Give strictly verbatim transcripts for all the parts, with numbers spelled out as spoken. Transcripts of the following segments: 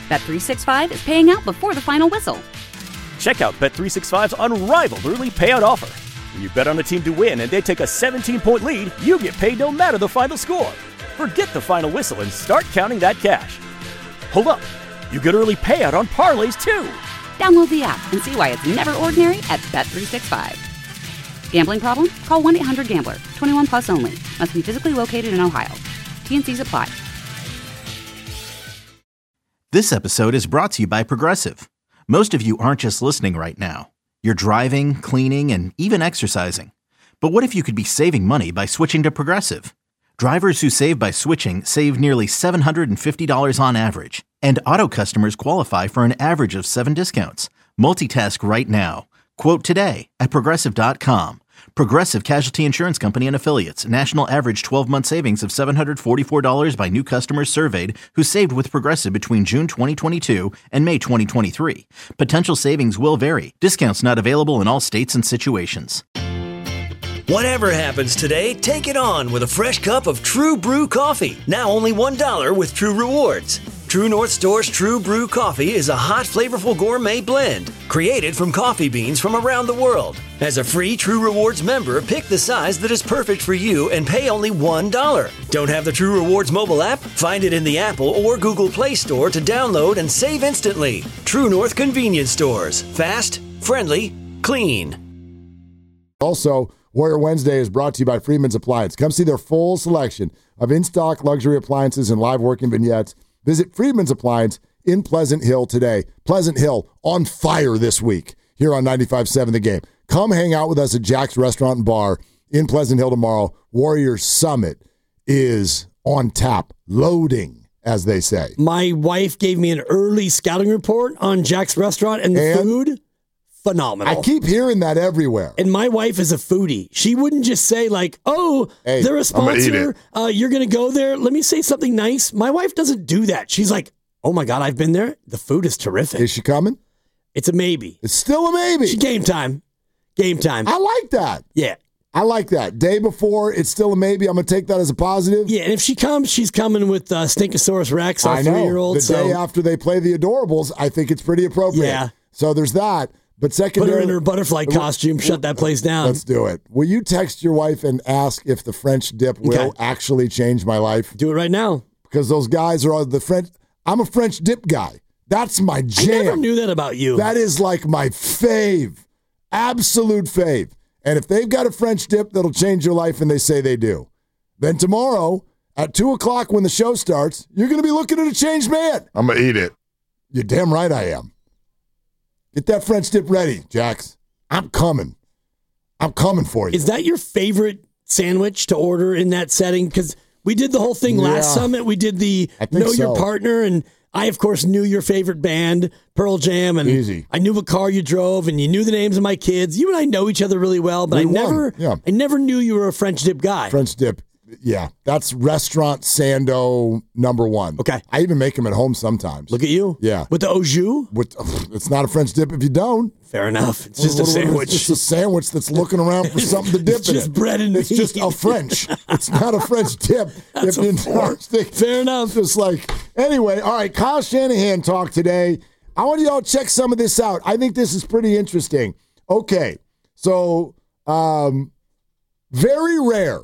Bet three sixty-five is paying out before the final whistle. Check out Bet three sixty-five's unrivaled early payout offer. When you bet on a team to win and they take a seventeen-point lead, you get paid no matter the final score. Forget the final whistle and start counting that cash. Hold up. You get early payout on parlays, too. Download the app and see why it's never ordinary at Bet three sixty-five. Gambling problem? Call one eight hundred gambler. twenty-one plus only. Must be physically located in Ohio. T N Cs apply. This episode is brought to you by Progressive. Most of you aren't just listening right now. You're driving, cleaning, and even exercising. But what if you could be saving money by switching to Progressive? Drivers who save by switching save nearly seven hundred fifty dollars on average. And auto customers qualify for an average of seven discounts. Multitask right now. Quote today at Progressive dot com. Progressive Casualty Insurance Company and Affiliates. National average twelve-month savings of seven hundred forty-four dollars by new customers surveyed who saved with Progressive between June twenty twenty-two and May twenty twenty-three. Potential savings will vary. Discounts not available in all states and situations. Whatever happens today, take it on with a fresh cup of True Brew coffee. Now only one dollar with True Rewards. True North Store's True Brew coffee is a hot, flavorful gourmet blend created from coffee beans from around the world. As a free True Rewards member, pick the size that is perfect for you and pay only one dollar. Don't have the True Rewards mobile app? Find it in the Apple or Google Play Store to download and save instantly. True North Convenience Stores. Fast, friendly, clean. Also, Warrior Wednesday is brought to you by Freedman's Appliance. Come see their full selection of in-stock luxury appliances and live working vignettes. Visit Freedman's Appliance in Pleasant Hill today. Pleasant Hill on fire this week here on ninety-five point seven The Game. Come hang out with us at Jack's Restaurant and Bar in Pleasant Hill tomorrow. Warrior Summit is on tap, loading, as they say. My wife gave me an early scouting report on Jack's Restaurant, and the And? food, phenomenal. I keep hearing that everywhere. And my wife is a foodie. She wouldn't just say like, oh, Hey, they're a I'm gonna eat sponsor. it. Uh, you're going to go there. Let me say something nice. My wife doesn't do that. She's like, oh my God, I've been there. The food is terrific. Is she coming? It's a maybe. It's still a maybe. She game time. Game time. I like that. Yeah. I like that. Day before, it's still a maybe. I'm going to take that as a positive. Yeah, and if she comes, she's coming with uh, Stinkosaurus Rex, our I know. three-year-old. The so day after they play the Adorables, I think it's pretty appropriate. Yeah. So there's that. But put secondary, her in her butterfly costume, shut that place down. Let's do it. Will you text your wife and ask if the French dip will Okay. actually change my life? Do it right now. Because those guys are all the French. I'm a French dip guy. That's my jam. I never knew that about you. That is like my fave, absolute fave. And if they've got a French dip that'll change your life, and they say they do, then tomorrow at two o'clock when the show starts, you're going to be looking at a changed man. I'm going to eat it. You're damn right I am. Get that French dip ready, Jax. I'm coming. I'm coming for you. Is that your favorite sandwich to order in that setting? Because we did the whole thing last Yeah. summit. We did the I think Know Your so. Partner, and I, of course, knew your favorite band, Pearl Jam, and Easy. I knew what car you drove, and you knew the names of my kids. You and I know each other really well, but We I won. never, Yeah. I never knew you were a French dip guy. French dip. Yeah, that's restaurant Sando number one. Okay. I even make them at home sometimes. Look at you. Yeah. With the au jus? With, it's not a French dip if you don't. Fair enough. It's just a What- what- what- sandwich. It's just a sandwich that's looking around for something to dip It's in just it. bread and It's meat. just a French. It's not a French dip. That's If a you fork. think- Fair enough. Just like, anyway, all right, Kyle Shanahan talk today. I want y'all to check some of this out. I think this is pretty interesting. Okay, so um, very rare.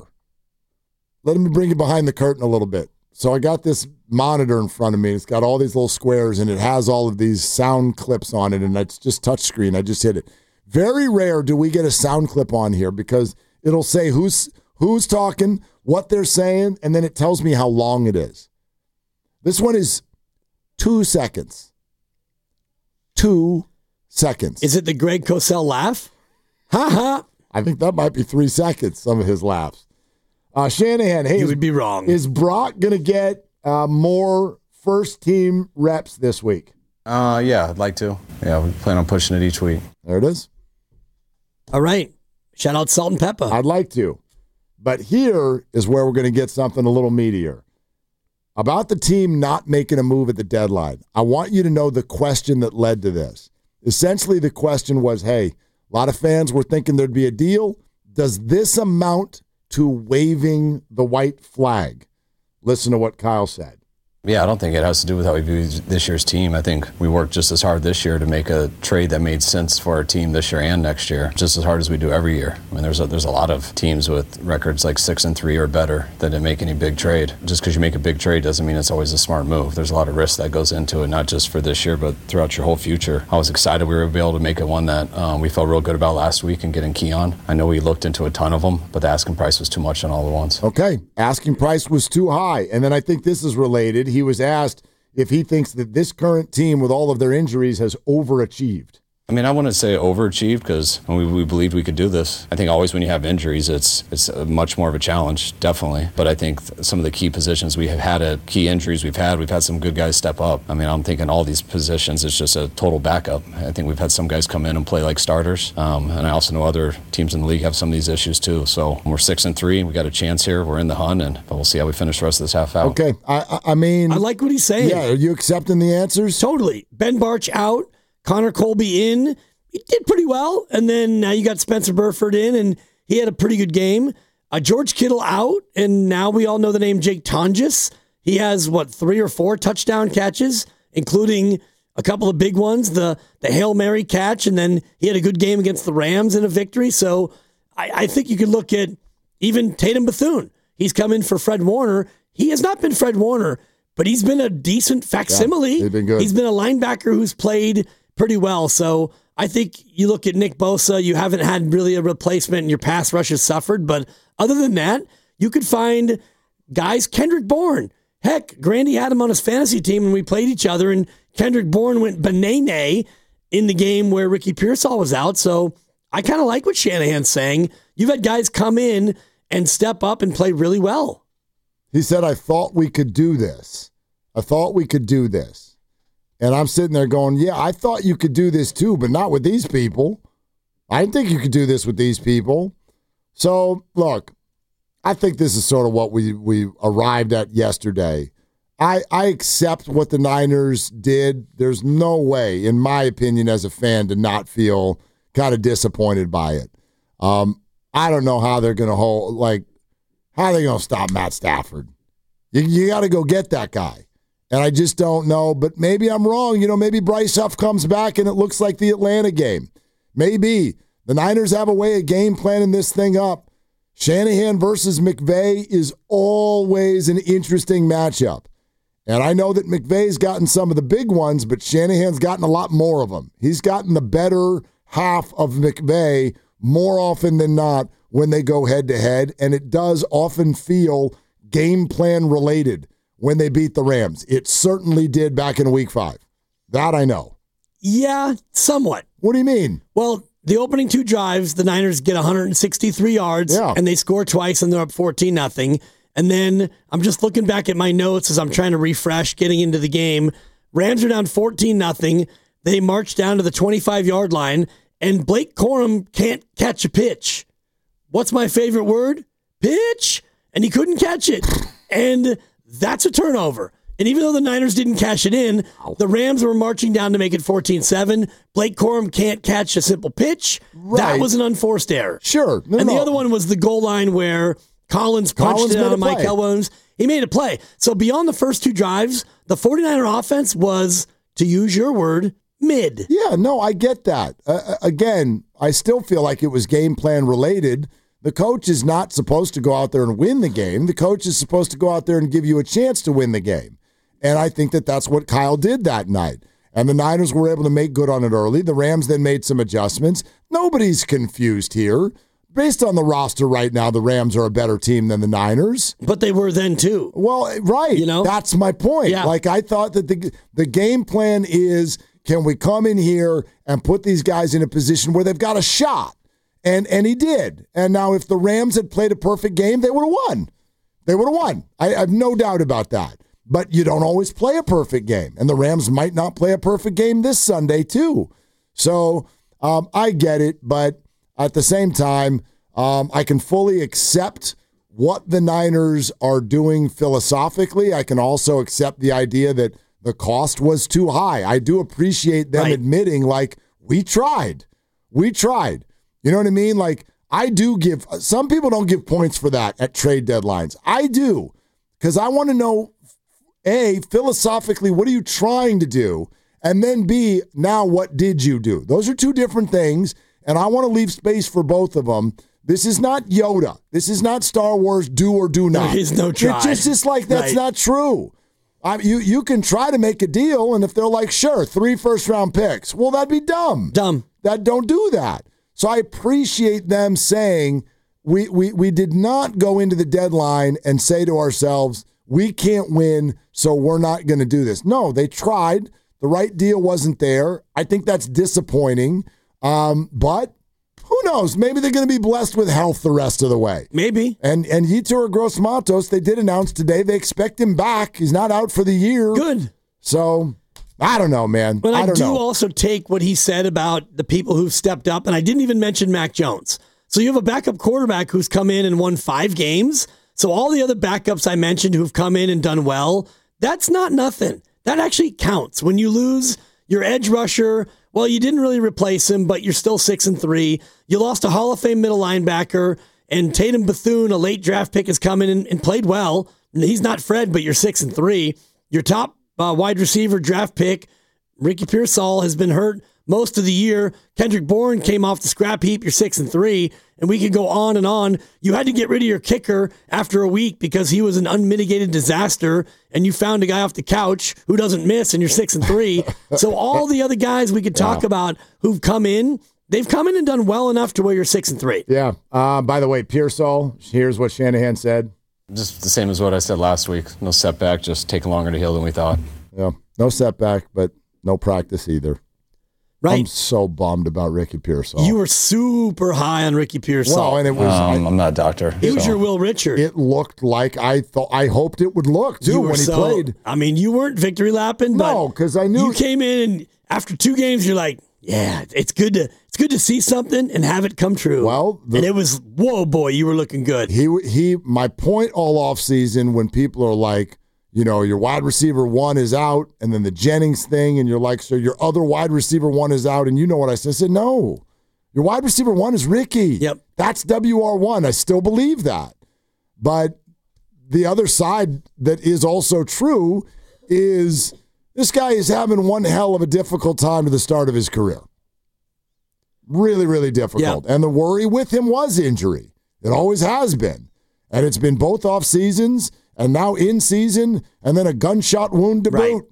Let me bring you behind the curtain a little bit. So I got this monitor in front of me. It's got all these little squares, and it has all of these sound clips on it, and it's just touch screen. I just hit it. Very rare do we get a sound clip on here because it'll say who's who's talking, what they're saying, and then it tells me how long it is. This one is two seconds. Two seconds. Is it the Greg Cosell laugh? Ha ha. I think that might be three seconds, some of his laughs. Uh, Shanahan, hey, You is, would be wrong. is Brock going to get uh, more first-team reps this week? Uh, yeah, I'd like to. Yeah, we plan on pushing it each week. There it is. All right. Shout out Salt and Pepper. I'd like to. But here is where we're going to get something a little meatier. About the team not making a move at the deadline, I want you to know the question that led to this. Essentially, the question was, hey, a lot of fans were thinking there'd be a deal. Does this amount to waving the white flag? Listen to what Kyle said. Yeah, I don't think it has to do with how we view this year's team. I think we worked just as hard this year to make a trade that made sense for our team this year and next year, just as hard as we do every year. I mean, there's a, there's a lot of teams with records like six and three or better that didn't make any big trade. Just because you make a big trade doesn't mean it's always a smart move. There's a lot of risk that goes into it, not just for this year, but throughout your whole future. I was excited we were able to make it one that um, we felt real good about last week and getting Keon. I know we looked into a ton of them, but the asking price was too much on all the ones. Okay, asking price was too high. And then I think this is related. He was asked if he thinks that this current team with all of their injuries has overachieved. I mean, I wouldn't say overachieved because we, we believed we could do this. I think always when you have injuries, it's it's a much more of a challenge, definitely. But I think th- some of the key positions we have had, at key injuries we've had, we've had some good guys step up. I mean, I'm thinking all these positions, it's just a total backup. I think we've had some guys come in and play like starters. Um, and I also know other teams in the league have some of these issues too. So we're six and three. We got a chance here. We're in the hunt, and but we'll see how we finish the rest of this half out. Okay, I, I mean, I like what he's saying. Yeah, are you accepting the answers? Totally. Ben Barch out, Connor Colby in. He did pretty well. And then now you got Spencer Burford in, and he had a pretty good game. Uh, George Kittle out, and now we all know the name Jake Tonjes. He has, what, three or four touchdown catches, including a couple of big ones, the the Hail Mary catch, and then he had a good game against the Rams in a victory. So I, I think you could look at even Tatum Bethune. He's come in for Fred Warner. He has not been Fred Warner, but he's been a decent facsimile. Yeah, he's been good. He's been a linebacker who's played pretty well. So I think you look at Nick Bosa, you haven't had really a replacement and your pass rush has suffered. But other than that, you could find guys, Kendrick Bourne. Heck, Grandy had him on his fantasy team and we played each other, and Kendrick Bourne went banana in the game where Ricky Pearsall was out. So I kind of like what Shanahan's saying. You've had guys come in and step up and play really well. He said, I thought we could do this. I thought we could do this. And I'm sitting there going, yeah, I thought you could do this too, but not with these people. I didn't think you could do this with these people. So, look, I think this is sort of what we, we arrived at yesterday. I, I accept what the Niners did. There's no way, in my opinion, as a fan, to not feel kind of disappointed by it. Um, I don't know how they're going to hold, like, how are they going to stop Matt Stafford? You, you got to go get that guy. And I just don't know, but maybe I'm wrong. You know, maybe Bryce Huff comes back and it looks like the Atlanta game. Maybe. The Niners have a way of game planning this thing up. Shanahan versus McVay is always an interesting matchup. And I know that McVay's gotten some of the big ones, but Shanahan's gotten a lot more of them. He's gotten the better half of McVay more often than not when they go head-to-head, and it does often feel game plan related when they beat the Rams. It certainly did back in week five. That I know. Yeah, somewhat. What do you mean? Well, the opening two drives, the Niners get one hundred sixty-three yards, yeah. and they score twice, and they're up fourteen nothing. And then I'm just looking back at my notes as I'm trying to refresh, getting into the game. Rams are down fourteen nothing. They march down to the twenty-five-yard line, and Blake Corum can't catch a pitch. What's my favorite word? Pitch. And he couldn't catch it. And that's a turnover. And even though the Niners didn't cash it in, the Rams were marching down to make it fourteen seven. Blake Corum can't catch a simple pitch. Right. That was an unforced error. Sure. No, and no. the other one was the goal line where Collins punched Collins it out made of a play. Mike Williams. He made a play. So beyond the first two drives, the 49er offense was, to use your word, mid. Yeah, no, I get that. Uh, again, I still feel like it was game plan related. The coach is not supposed to go out there and win the game. The coach is supposed to go out there and give you a chance to win the game. And I think that that's what Kyle did that night. And the Niners were able to make good on it early. The Rams then made some adjustments. Nobody's confused here. Based on the roster right now, the Rams are a better team than the Niners. But they were then too. Well, right. You know? That's my point. Yeah. Like, I thought that the the game plan is, can we come in here and put these guys in a position where they've got a shot? And and he did. And now if the Rams had played a perfect game, they would have won. They would have won. I, I have no doubt about that. But you don't always play a perfect game. And the Rams might not play a perfect game this Sunday, too. So um, I get it. But at the same time, um, I can fully accept what the Niners are doing philosophically. I can also accept the idea that the cost was too high. I do appreciate them right. admitting, like, we tried. We tried. You know what I mean? Like, I do give, some people don't give points for that at trade deadlines. I do, because I want to know A, philosophically, what are you trying to do? And then B, now what did you do? Those are two different things, and I want to leave space for both of them. This is not Yoda. This is not Star Wars do or do not. There is no try. It's just, just like that's Right. not true. I, you, you can try to make a deal, and if they're like, sure, three first-round picks, well, that'd be dumb. Dumb. That don't do that. So I appreciate them saying we, we, we did not go into the deadline and say to ourselves, we can't win, so we're not going to do this. No, they tried. The right deal wasn't there. I think that's disappointing. Um, but who knows? Maybe they're going to be blessed with health the rest of the way. Maybe. And and Yetur Gross-Matos, they did announce today they expect him back. He's not out for the year. Good. So I don't know, man. But I, I don't do know. also take what he said about the people who've stepped up, and I didn't even mention Mac Jones. So you have a backup quarterback who's come in and won five games. So all the other backups I mentioned who've come in and done well, that's not nothing. That actually counts. When you lose your edge rusher, well, you didn't really replace him, but you're still six and three. You lost a Hall of Fame middle linebacker, and Tatum Bethune, a late draft pick, has come in and, and played well. He's not Fred, but you're six and three. Your top uh, wide receiver draft pick, Ricky Pearsall, has been hurt most of the year. Kendrick Bourne came off the scrap heap. You're six and three, and we could go on and on. You had to get rid of your kicker after a week because he was an unmitigated disaster, and you found a guy off the couch who doesn't miss, and you're six and three. So all the other guys we could talk yeah. about who've come in, they've come in and done well enough to where you're six and three. Yeah. Uh, by the way, Pearsall, here's what Shanahan said. Just the same as what I said last week. No setback, just taking longer to heal than we thought. Yeah. No setback, but no practice either. Right. I'm so bummed about Ricky Pearsall. You were super high on Ricky Pearsall. Well, and it was. Um, I, I'm not a doctor. It so. was your Will Richard. It looked like I thought. I hoped it would look too when he so, played. I mean, you weren't victory lapping, but no, because I knew you came in and after two games, you're like, yeah, it's good to it's good to see something and have it come true. Well, the, and it was whoa, boy, you were looking good. He he. My point all off season when people are like, you know, your wide receiver one is out, and then the Jennings thing, and you're like, so your other wide receiver one is out, and you know what I said? I said, no, your wide receiver one is Ricky. Yep. That's W R one. I still believe that. But the other side that is also true is this guy is having one hell of a difficult time to the start of his career. Really, really difficult. Yep. And the worry with him was injury. It always has been. And it's been both off seasons and now in season, and then a gunshot wound to right. boot.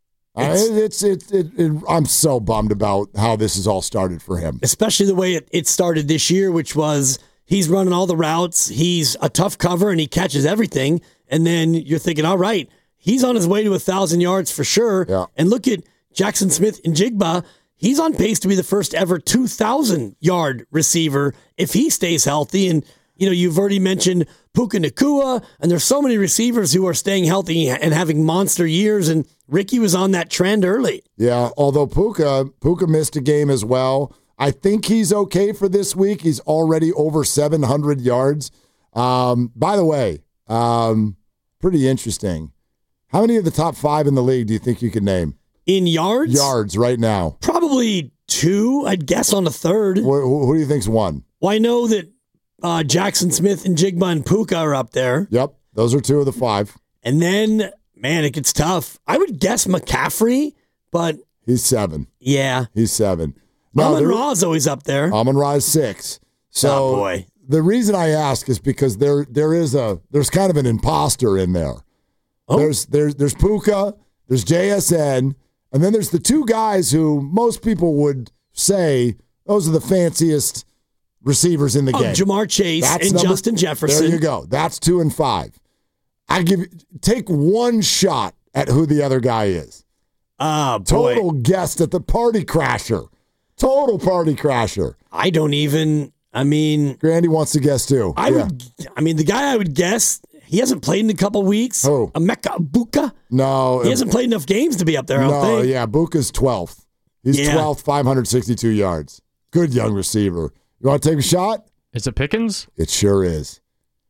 It's, it's, it, it, it, I'm so bummed about how this has all started for him. Especially the way it, it started this year, which was he's running all the routes, he's a tough cover, and he catches everything. And then you're thinking, all right, he's on his way to one thousand yards for sure. Yeah. And look at Jackson Smith and Jigba. He's on pace to be the first ever two thousand yard receiver if he stays healthy. And you know, you've already mentioned Puka Nacua, and there's so many receivers who are staying healthy and having monster years, and Ricky was on that trend early. Yeah, although Puka, Puka missed a game as well. I think he's okay for this week. He's already over seven hundred yards. Um, by the way, um, pretty interesting. How many of the top five in the league do you think you could name? In yards? Yards right now. Probably two, I'd guess on a third. Who, who, who do you think's one? Well, I know that Uh, Jackson Smith and Jigba and Puka are up there. Yep, those are two of the five. And then, man, it gets tough. I would guess McCaffrey, but he's seven. Yeah, he's seven. Amon Ra is always up there. Amon Ra is six. So oh, boy. The reason I ask is because there there is a there's kind of an imposter in there. Oh. There's there's there's Puka, there's J S N, and then there's the two guys who most people would say those are the fanciest receivers in the oh, game. Jamar Chase That's and number, Justin Jefferson. There you go. That's two and five. I give take one shot at who the other guy is. Ah, uh, boy. Total guess at the party crasher. Total party crasher. I don't even. I mean, Grandy wants to guess too. I yeah. would. I mean, the guy I would guess he hasn't played in a couple weeks. Who? Emeka Buka. No, he hasn't played enough games to be up there. I don't no, think. yeah, Buka's twelfth. He's yeah. twelfth, five hundred sixty-two yards. Good young receiver. You want to take a shot? Is it Pickens? It sure is.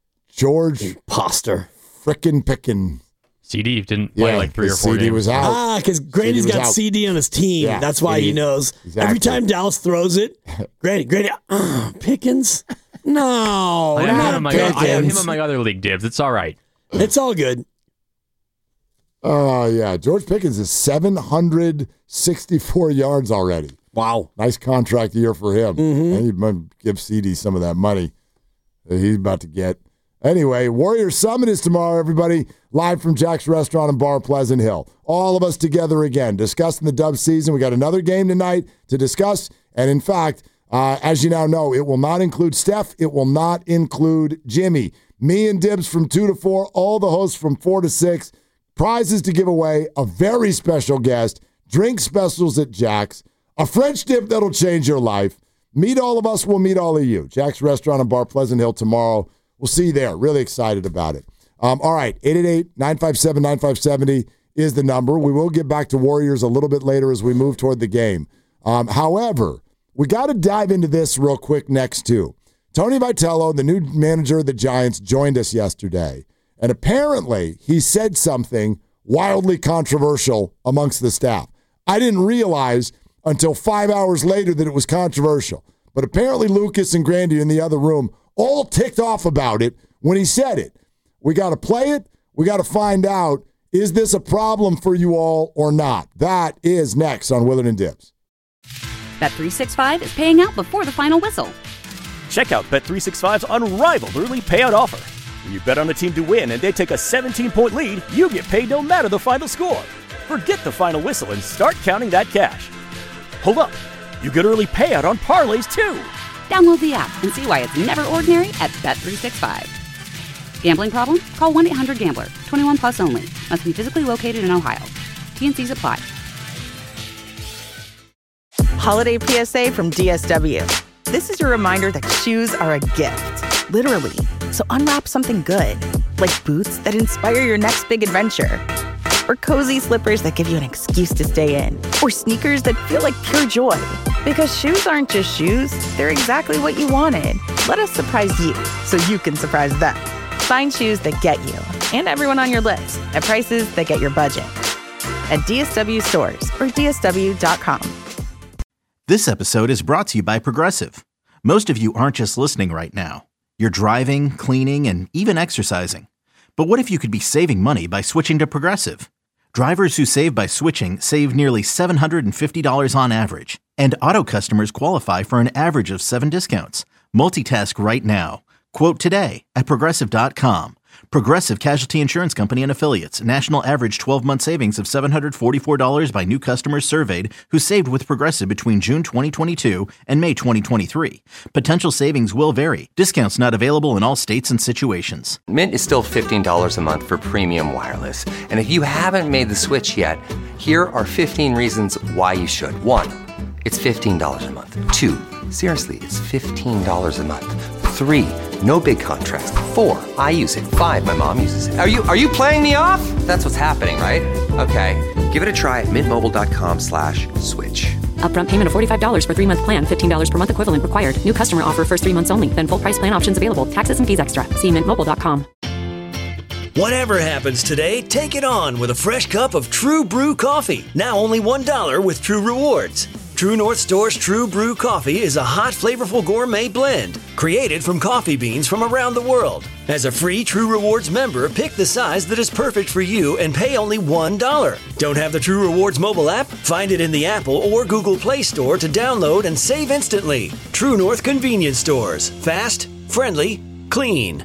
George Imposter. Frickin' Pickens. C D didn't play yeah, like three or four C D games. was out. Ah, because Grandy's got out. C D on his team. Yeah, That's why C D. he knows. Exactly. Every time Dallas throws it, Grandy, Grandy, uh, Pickens? No, I have, not him on my, I have him Pickens. on my other league dibs. It's all right. It's all good. Oh, uh, yeah. George Pickens is seven hundred sixty-four yards already. Wow. Nice contract year for him. Mm-hmm. And he might give C D some of that money that he's about to get. Anyway, Warrior Summit is tomorrow, everybody. Live from Jack's Restaurant and Bar, Pleasant Hill. All of us together again, discussing the Dub season. We got another game tonight to discuss. And in fact, uh, as you now know, it will not include Steph. It will not include Jimmy. Me and Dibs from two to four. All the hosts from four to six. Prizes to give away, a very special guest, drink specials at Jack's, a French dip that'll change your life. Meet all of us, we'll meet all of you. Jack's Restaurant and Bar, Pleasant Hill tomorrow. We'll see you there. Really excited about it. Um, all right, eight eight eight, nine five seven, nine five seven zero is the number. We will get back to Warriors a little bit later as we move toward the game. Um, however, we got to dive into this real quick next, too. Tony Vitello, the new manager of the Giants, joined us yesterday. And apparently, he said something wildly controversial amongst the staff. I didn't realize until five hours later that it was controversial. But apparently, Lucas and Grandy in the other room all ticked off about it when he said it. We got to play it. We got to find out, is this a problem for you all or not? That is next on Willard and Dibs. Bet three sixty-five is paying out before the final whistle. Check out Bet three sixty-five's unrivaled early payout offer. When you bet on a team to win and they take a seventeen-point lead, you get paid no matter the final score. Forget the final whistle and start counting that cash. Hold up. You get early payout on parlays, too. Download the app and see why it's never ordinary at Bet three sixty-five. Gambling problem? Call one eight hundred gambler. twenty-one plus only. Must be physically located in Ohio. T N Cs apply. Holiday P S A from D S W. This is your reminder that shoes are a gift. Literally. So unwrap something good, like boots that inspire your next big adventure, or cozy slippers that give you an excuse to stay in, or sneakers that feel like pure joy. Because shoes aren't just shoes, they're exactly what you wanted. Let us surprise you so you can surprise them. Find shoes that get you and everyone on your list at prices that get your budget. At D S W stores or D S W dot com. This episode is brought to you by Progressive. Most of you aren't just listening right now. You're driving, cleaning, and even exercising. But what if you could be saving money by switching to Progressive? Drivers who save by switching save nearly seven hundred fifty dollars on average. And auto customers qualify for an average of seven discounts. Multitask right now. Quote today at Progressive dot com. Progressive Casualty Insurance Company and Affiliates. National average twelve-month savings of seven hundred forty-four dollars by new customers surveyed who saved with Progressive between June twenty twenty-two and May twenty twenty-three. Potential savings will vary. Discounts not available in all states and situations. Mint is still fifteen dollars a month for premium wireless. And if you haven't made the switch yet, here are fifteen reasons why you should. One, it's fifteen dollars a month. Two, seriously, it's fifteen dollars a month. Three, no big contrast. Four, I use it. Five, my mom uses it. Are you are you playing me off? That's what's happening, right? Okay, give it a try at mintmobile.com slash switch. Upfront payment of forty-five dollars for three-month plan, fifteen dollars per month equivalent required. New customer offer first three months only. Then full price plan options available. Taxes and fees extra. See mint mobile dot com. Whatever happens today, take it on with a fresh cup of True Brew coffee. Now only one dollar with True Rewards. True North Store's True Brew coffee is a hot, flavorful gourmet blend created from coffee beans from around the world. As a free True Rewards member, pick the size that is perfect for you and pay only one dollar. Don't have the True Rewards mobile app? Find it in the Apple or Google Play Store to download and save instantly. True North Convenience Stores. Fast, friendly, clean.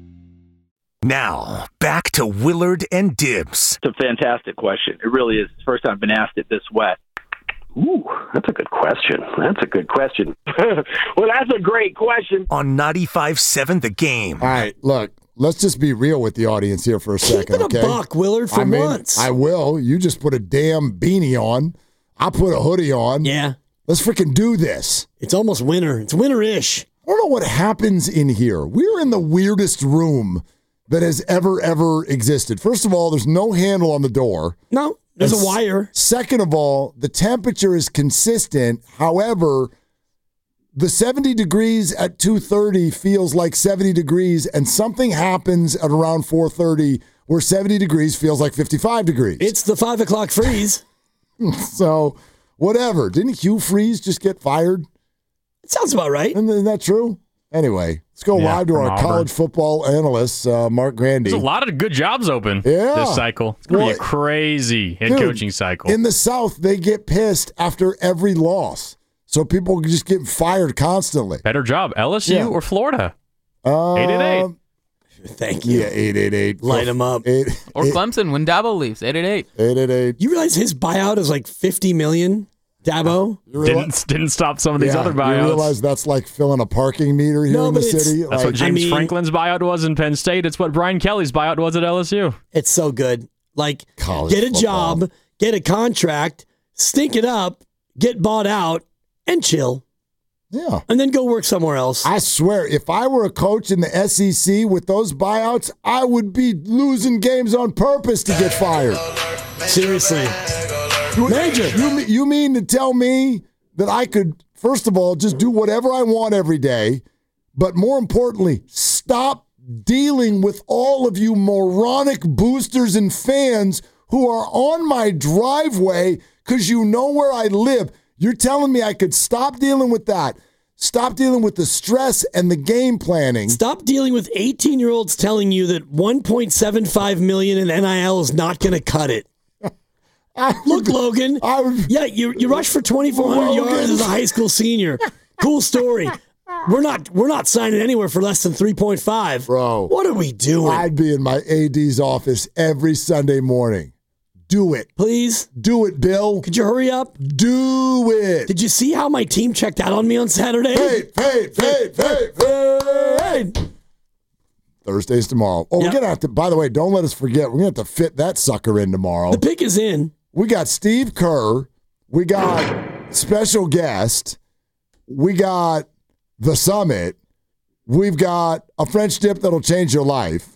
Now, back to Willard and Dibs. It's a fantastic question. It really is. It's the first time I've been asked it this way. Ooh, that's a good question. That's a good question. Well, that's a great question. On ninety-five point seven The Game. All right, look, let's just be real with the audience here for a second, Keep it okay? a buck, Willard, for I mean, once. I will. You just put a damn beanie on. I put a hoodie on. Yeah. Let's freaking do this. It's almost winter. It's winter-ish. I don't know what happens in here. We're in the weirdest room that has ever, ever existed. First of all, there's no handle on the door. No. There's a wire. Second of all, the temperature is consistent. However, the seventy degrees at two thirty feels like seventy degrees, and something happens at around four thirty where seventy degrees feels like fifty-five degrees. It's the five o'clock freeze. So, whatever. Didn't Hugh Freeze just get fired? It sounds about right. Isn't that true? Anyway, let's go Yeah, live to from our Auburn. college football analyst, uh, Mark Grandy. There's a lot of good jobs open Yeah. this cycle. It's going to Well, be a crazy head dude, coaching cycle. In the South, they get pissed after every loss. So people just get fired constantly. Better job, L S U Yeah. or Florida? Uh, eight eight eight. Thank you. Yeah, eight eight eight. Light them up. Eight, Or eight, Clemson when Dabo leaves. eight eight eight. eight eight eight. You realize his buyout is like fifty million Dabo? You realize, Didn't, didn't stop some of these yeah, other you buyouts. realize that's like filling a parking meter here No, in the but it's- city? That's Like, what James I mean- Franklin's buyout was in Penn State. It's what Brian Kelly's buyout was at L S U. It's so good. Like, College get a football. job, get a contract, stink it up, get bought out, and chill. yeah. And then go work somewhere else. I swear, if I were a coach in the S E C with those buyouts, I would be losing games on purpose to get fired. Seriously. You- Major. You, me- you mean to tell me that I could, first of all, just do whatever I want every day, but more importantly, stop dealing with all of you moronic boosters and fans who are on my driveway because you know where I live. You're telling me I could stop dealing with that. Stop dealing with the stress and the game planning. Stop dealing with eighteen-year-olds telling you that one point seven five million dollars in N I L is not going to cut it. I Look, would- Logan. I would- Yeah, you you rushed for twenty-four hundred Logan. yards as a high school senior. Cool story. We're not we're not signing anywhere for less than three point five. Bro. What are we doing? I'd be in my A D's office every Sunday morning. Do it. Please? Do it, Bill. Could you hurry up? Do it. Did you see how my team checked out on me on Saturday? Fade, fade, fade, fade, fade. Thursday's tomorrow. Oh, Yep. we're going to have to, by the way, don't let us forget, we're going to have to fit that sucker in tomorrow. The pick is in. We got Steve Kerr. We got special guest. We got the summit. We've got a French dip that'll change your life.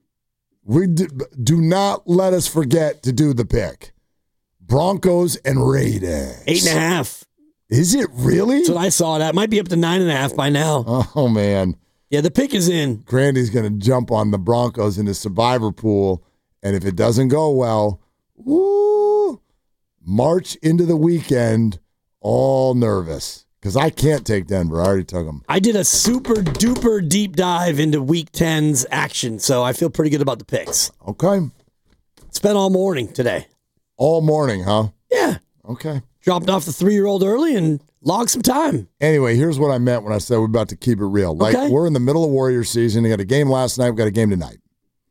We do, do not let us forget to do the pick. Broncos and Raiders. Eight and a half. Is it really? That's what I saw it at. Might be up to nine and a half by now. Oh, man. Yeah, the pick is in. Grandy's going to jump on the Broncos in the survivor pool, and if it doesn't go well, woo, march into the weekend all nervous because I can't take Denver. I already took them. I did a super duper deep dive into Week ten's action, so I feel pretty good about the picks. Okay. Spent all morning today. All morning, huh? Yeah. Okay. Dropped off the three-year-old early and logged some time. Anyway, here's what I meant when I said we're about to keep it real. Like, Okay. we're in the middle of Warrior season. We got a game last night. We got a game tonight.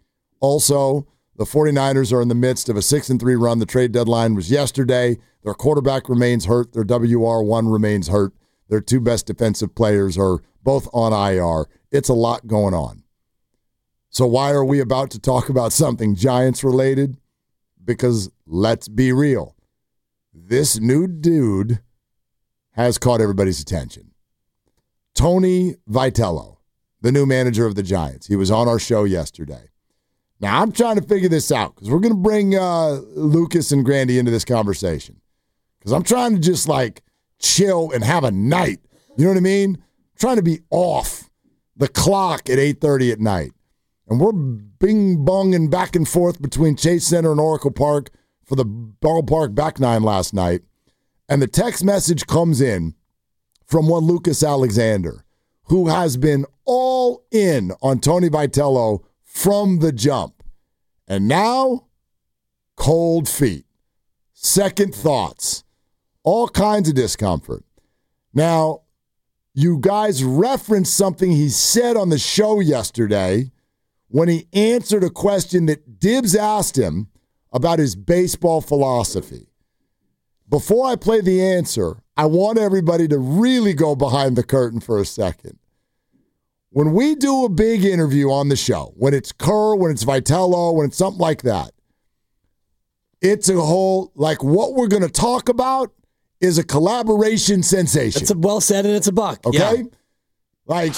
Also, the 49ers are in the midst of a six and three run. The trade deadline was yesterday. Their quarterback remains hurt. Their W R one remains hurt. Their two best defensive players are both on I R. It's a lot going on. So why are we about to talk about something Giants related? Because let's be real. This new dude has caught everybody's attention. Tony Vitello, the new manager of the Giants. He was on our show yesterday. Now, I'm trying to figure this out because we're going to bring uh, Lucas and Grandy into this conversation because I'm trying to just like chill and have a night. You know what I mean? I'm trying to be off the clock at eight thirty at night. And we're bing-bonging back and forth between Chase Center and Oracle Park for the ballpark back nine last night. And the text message comes in from one Lucas Alexander, who has been all in on Tony Vitello from the jump. And now, cold feet, second thoughts, all kinds of discomfort. Now, you guys referenced something he said on the show yesterday when he answered a question that Dibbs asked him about his baseball philosophy. Before I play the answer, I want everybody to really go behind the curtain for a second. When we do a big interview on the show, when it's Kerr, when it's Vitello, when it's something like that, it's a whole, like what we're going to talk about is a collaboration sensation. It's a well said and it's a buck. Okay? Yeah. Like,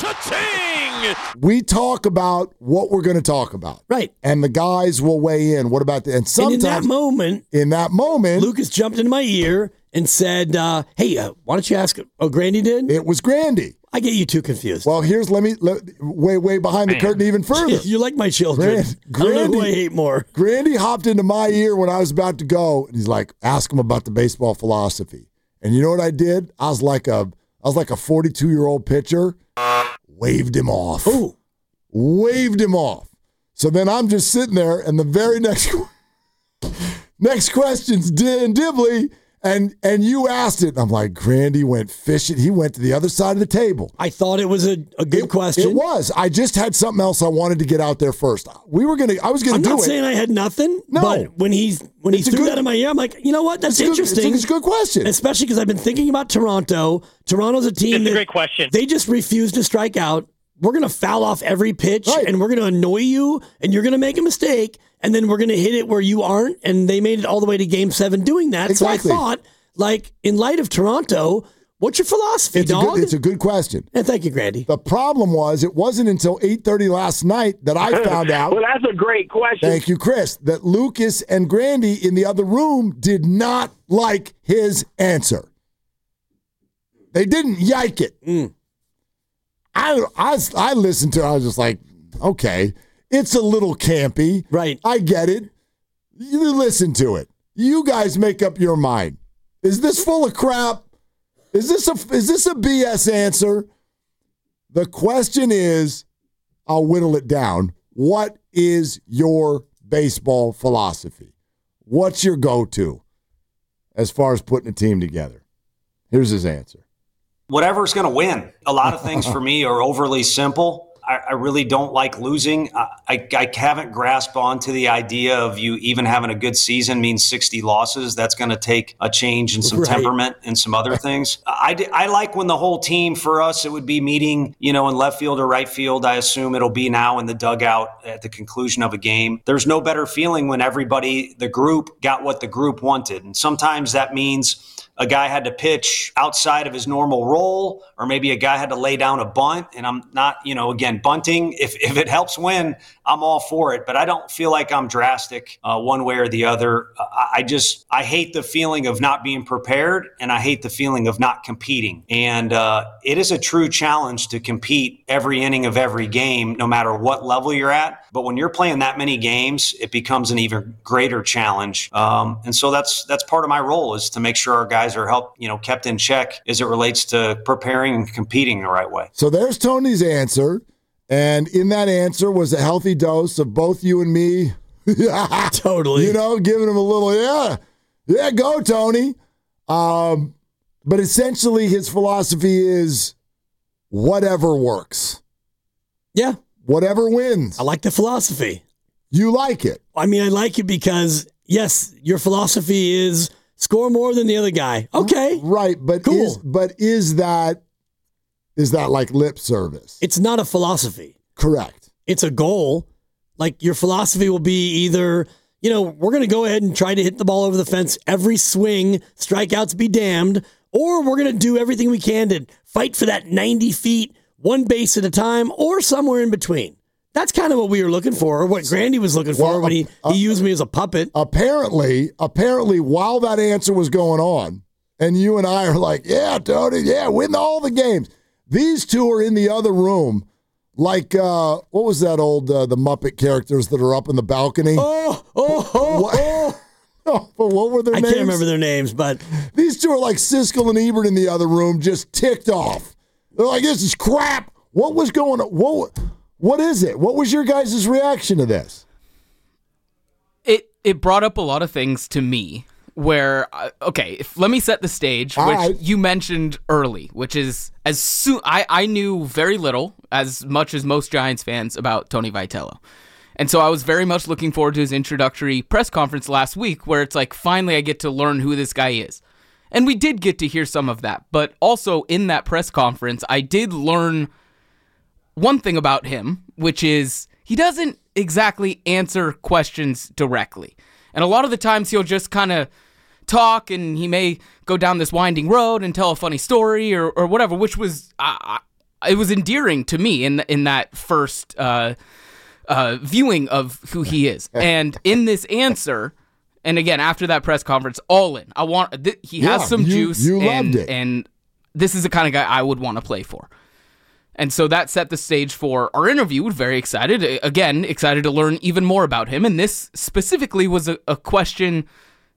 we talk about what we're going to talk about. Right. And the guys will weigh in. What about the, and sometimes And in that moment, in that moment, Lucas jumped into my ear and said, uh, hey, uh, why don't you ask, oh, Grandy did? It was Grandy. I get you too confused. Well, here's, let me, let, way, way behind the Man. curtain even further. You're like my children. Grand, I don't know who Grandy- I hate more. Grandy hopped into my ear when I was about to go, and he's like, ask him about the baseball philosophy. And you know what I did? I was like a, I was like a forty-two-year-old pitcher. waved him off. Ooh. Waved him off. So then I'm just sitting there, and the very next next question's Dan Dibley, and and you asked it. And I'm like, Grandy went fishing. He went to the other side of the table. I thought it was a, a good it, question. It was. I just had something else I wanted to get out there first. We were gonna. I was gonna I'm do it. not saying I had nothing. No. But when he's when he It's a threw good- that in my ear, I'm like, you know what? That's It's a good- interesting. it's a good question. Especially because I've been thinking about Toronto. Toronto's a team It's a that great question. they just refuse to strike out. We're going to foul off every pitch, Right. and we're going to annoy you, and you're going to make a mistake, and then we're going to hit it where you aren't. And they made it all the way to Game Seven doing that. Exactly. So I thought, like, in light of Toronto, what's your philosophy, It's a, dog? good, it's a good question. and thank you, Grandy. The problem was it wasn't until eight thirty last night that I found out. Well, that's a great question. Thank you, Chris. That Lucas and Grandy in the other room did not like his answer. They didn't yike it. Mm. I, I, I listened to it. I was just like, okay, it's a little campy. Right. I get it. You listen to it. You guys make up your mind. Is this full of crap? Is this a is this a B S answer? The question is, I'll whittle it down. What is your baseball philosophy? What's your go-to as far as putting a team together? Here's his answer. Whatever's going to win. A lot of things for me are overly simple. I, I really don't like losing. I, I, I haven't grasped onto the idea of you even having a good season means sixty losses. That's going to take a change in some Right. temperament and some other things. I, I like when the whole team, for us, it would be meeting, you know, in left field or right field. I assume it'll be now in the dugout at the conclusion of a game. There's no better feeling when everybody, the group, got what the group wanted. And sometimes that means a guy had to pitch outside of his normal role, or maybe a guy had to lay down a bunt. And I'm not, you know, again, bunting, if, if it helps win, I'm all for it. But I don't feel like I'm drastic uh, one way or the other. I, I just, I hate the feeling of not being prepared, and I hate the feeling of not competing. And uh, it is a true challenge to compete every inning of every game, no matter what level you're at. But when you're playing that many games, it becomes an even greater challenge. Um, and so that's that's part of my role, is to make sure our guys are help, you know, kept in check as it relates to preparing and competing the right way. So there's Tony's answer. And in that answer was a healthy dose of both you and me. Totally. You know, giving him a little, yeah, yeah, go, Tony. Um, but essentially his philosophy is whatever works. Yeah. Whatever wins. I like the philosophy. You like it. I mean, I like it because, yes, your philosophy is score more than the other guy. Okay. Right, but Cool. is but is that is that like lip service? It's not a philosophy. Correct. It's a goal. Like, your philosophy will be either, you know, we're going to go ahead and try to hit the ball over the fence every swing, strikeouts be damned, or we're going to do everything we can to fight for that ninety feet, one base at a time, or somewhere in between. That's kind of what we were looking for, or what Grandy was looking for Well, when he, uh, he used me as a puppet. Apparently, apparently, while that answer was going on, and you and I are like, yeah, Tony, yeah, win all the games. These two are in the other room, like, uh, what was that old, uh, the Muppet characters that are up in the balcony? Oh, oh, oh, What? oh. Oh, but what were their I names? can't remember their names, but These two are like Siskel and Ebert in the other room, just ticked off. They're like, this is crap. What was going on? What, what is it? What was your guys' reaction to this? It it brought up a lot of things to me where, uh, okay, if, let me set the stage, All which right. you mentioned early, which is as soon, I, I knew very little, as much as most Giants fans, about Tony Vitello. And so I was very much looking forward to his introductory press conference last week, where it's like, finally I get to learn who this guy is. And we did get to hear some of that. But also in that press conference, I did learn one thing about him, which is he doesn't exactly answer questions directly. And a lot of the times he'll just kind of talk, and he may go down this winding road and tell a funny story or, or whatever, which was, uh, it was endearing to me in, in that first uh, uh, viewing of who he is. And in this answer, and again, after that press conference, all in. I want th- he has Yeah, some you- juice, you and, loved it. and this is the kind of guy I would want to play for. And so that set the stage for our interview. We're very excited. Again, excited to learn even more about him. And this specifically was a, a question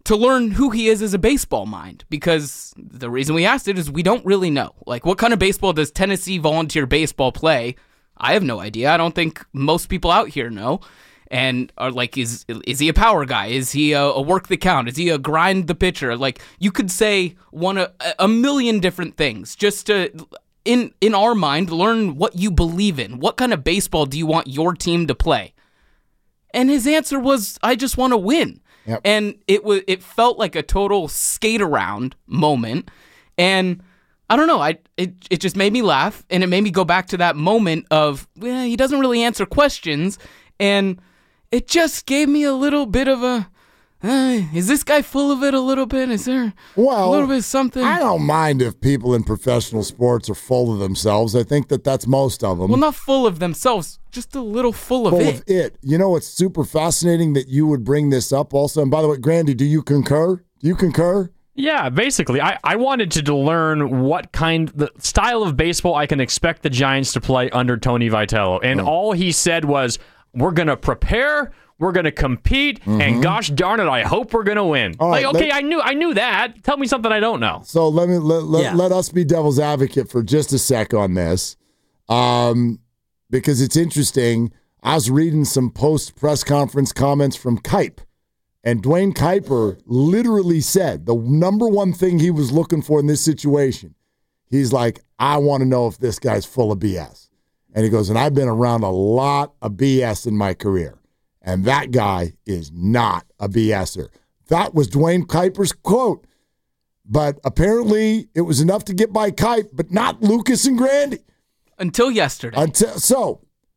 to learn who he is as a baseball mind, because the reason we asked it is we don't really know. Like, what kind of baseball does Tennessee Volunteer Baseball play? I have no idea. I don't think most people out here know. And are like, is is he a power guy? Is he a, a work the count? Is he a grind the pitcher? Like, you could say one a, a million different things just to, in in our mind, learn what you believe in. What kind of baseball do you want your team to play? And his answer was, I just want to win. Yep. And it was it felt like a total skate around moment. And I don't know, I it it just made me laugh, and it made me go back to that moment of, well, he doesn't really answer questions, and it just gave me a little bit of a, uh, is this guy full of it a little bit? Is there well, a little bit of something? I don't mind if people in professional sports are full of themselves. I think that that's most of them. Well, not full of themselves, just a little full of full it. Of it. You know, it's super fascinating that you would bring this up also. And by the way, Grandy, do you concur? Do you concur? Yeah, basically, I, I wanted to learn what kind, the style of baseball I can expect the Giants to play under Tony Vitello. And oh. all he said was, we're going to prepare, we're going to compete, mm-hmm. and gosh darn it, I hope we're going to win. All like, right, okay, let, I knew I knew that. Tell me something I don't know. So let me let, let, yeah. let us be devil's advocate for just a sec on this, um, because it's interesting. I was reading some post-press conference comments from Kipe, and Dwayne Kuiper literally said the number one thing he was looking for in this situation, he's like, I want to know if this guy's full of B S. And he goes, and I've been around a lot of B S in my career. And that guy is not a BSer. That was Dwayne Kuiper's quote. But apparently it was enough to get by Kipe, but not Lucas and Grandy. Until yesterday. Until So,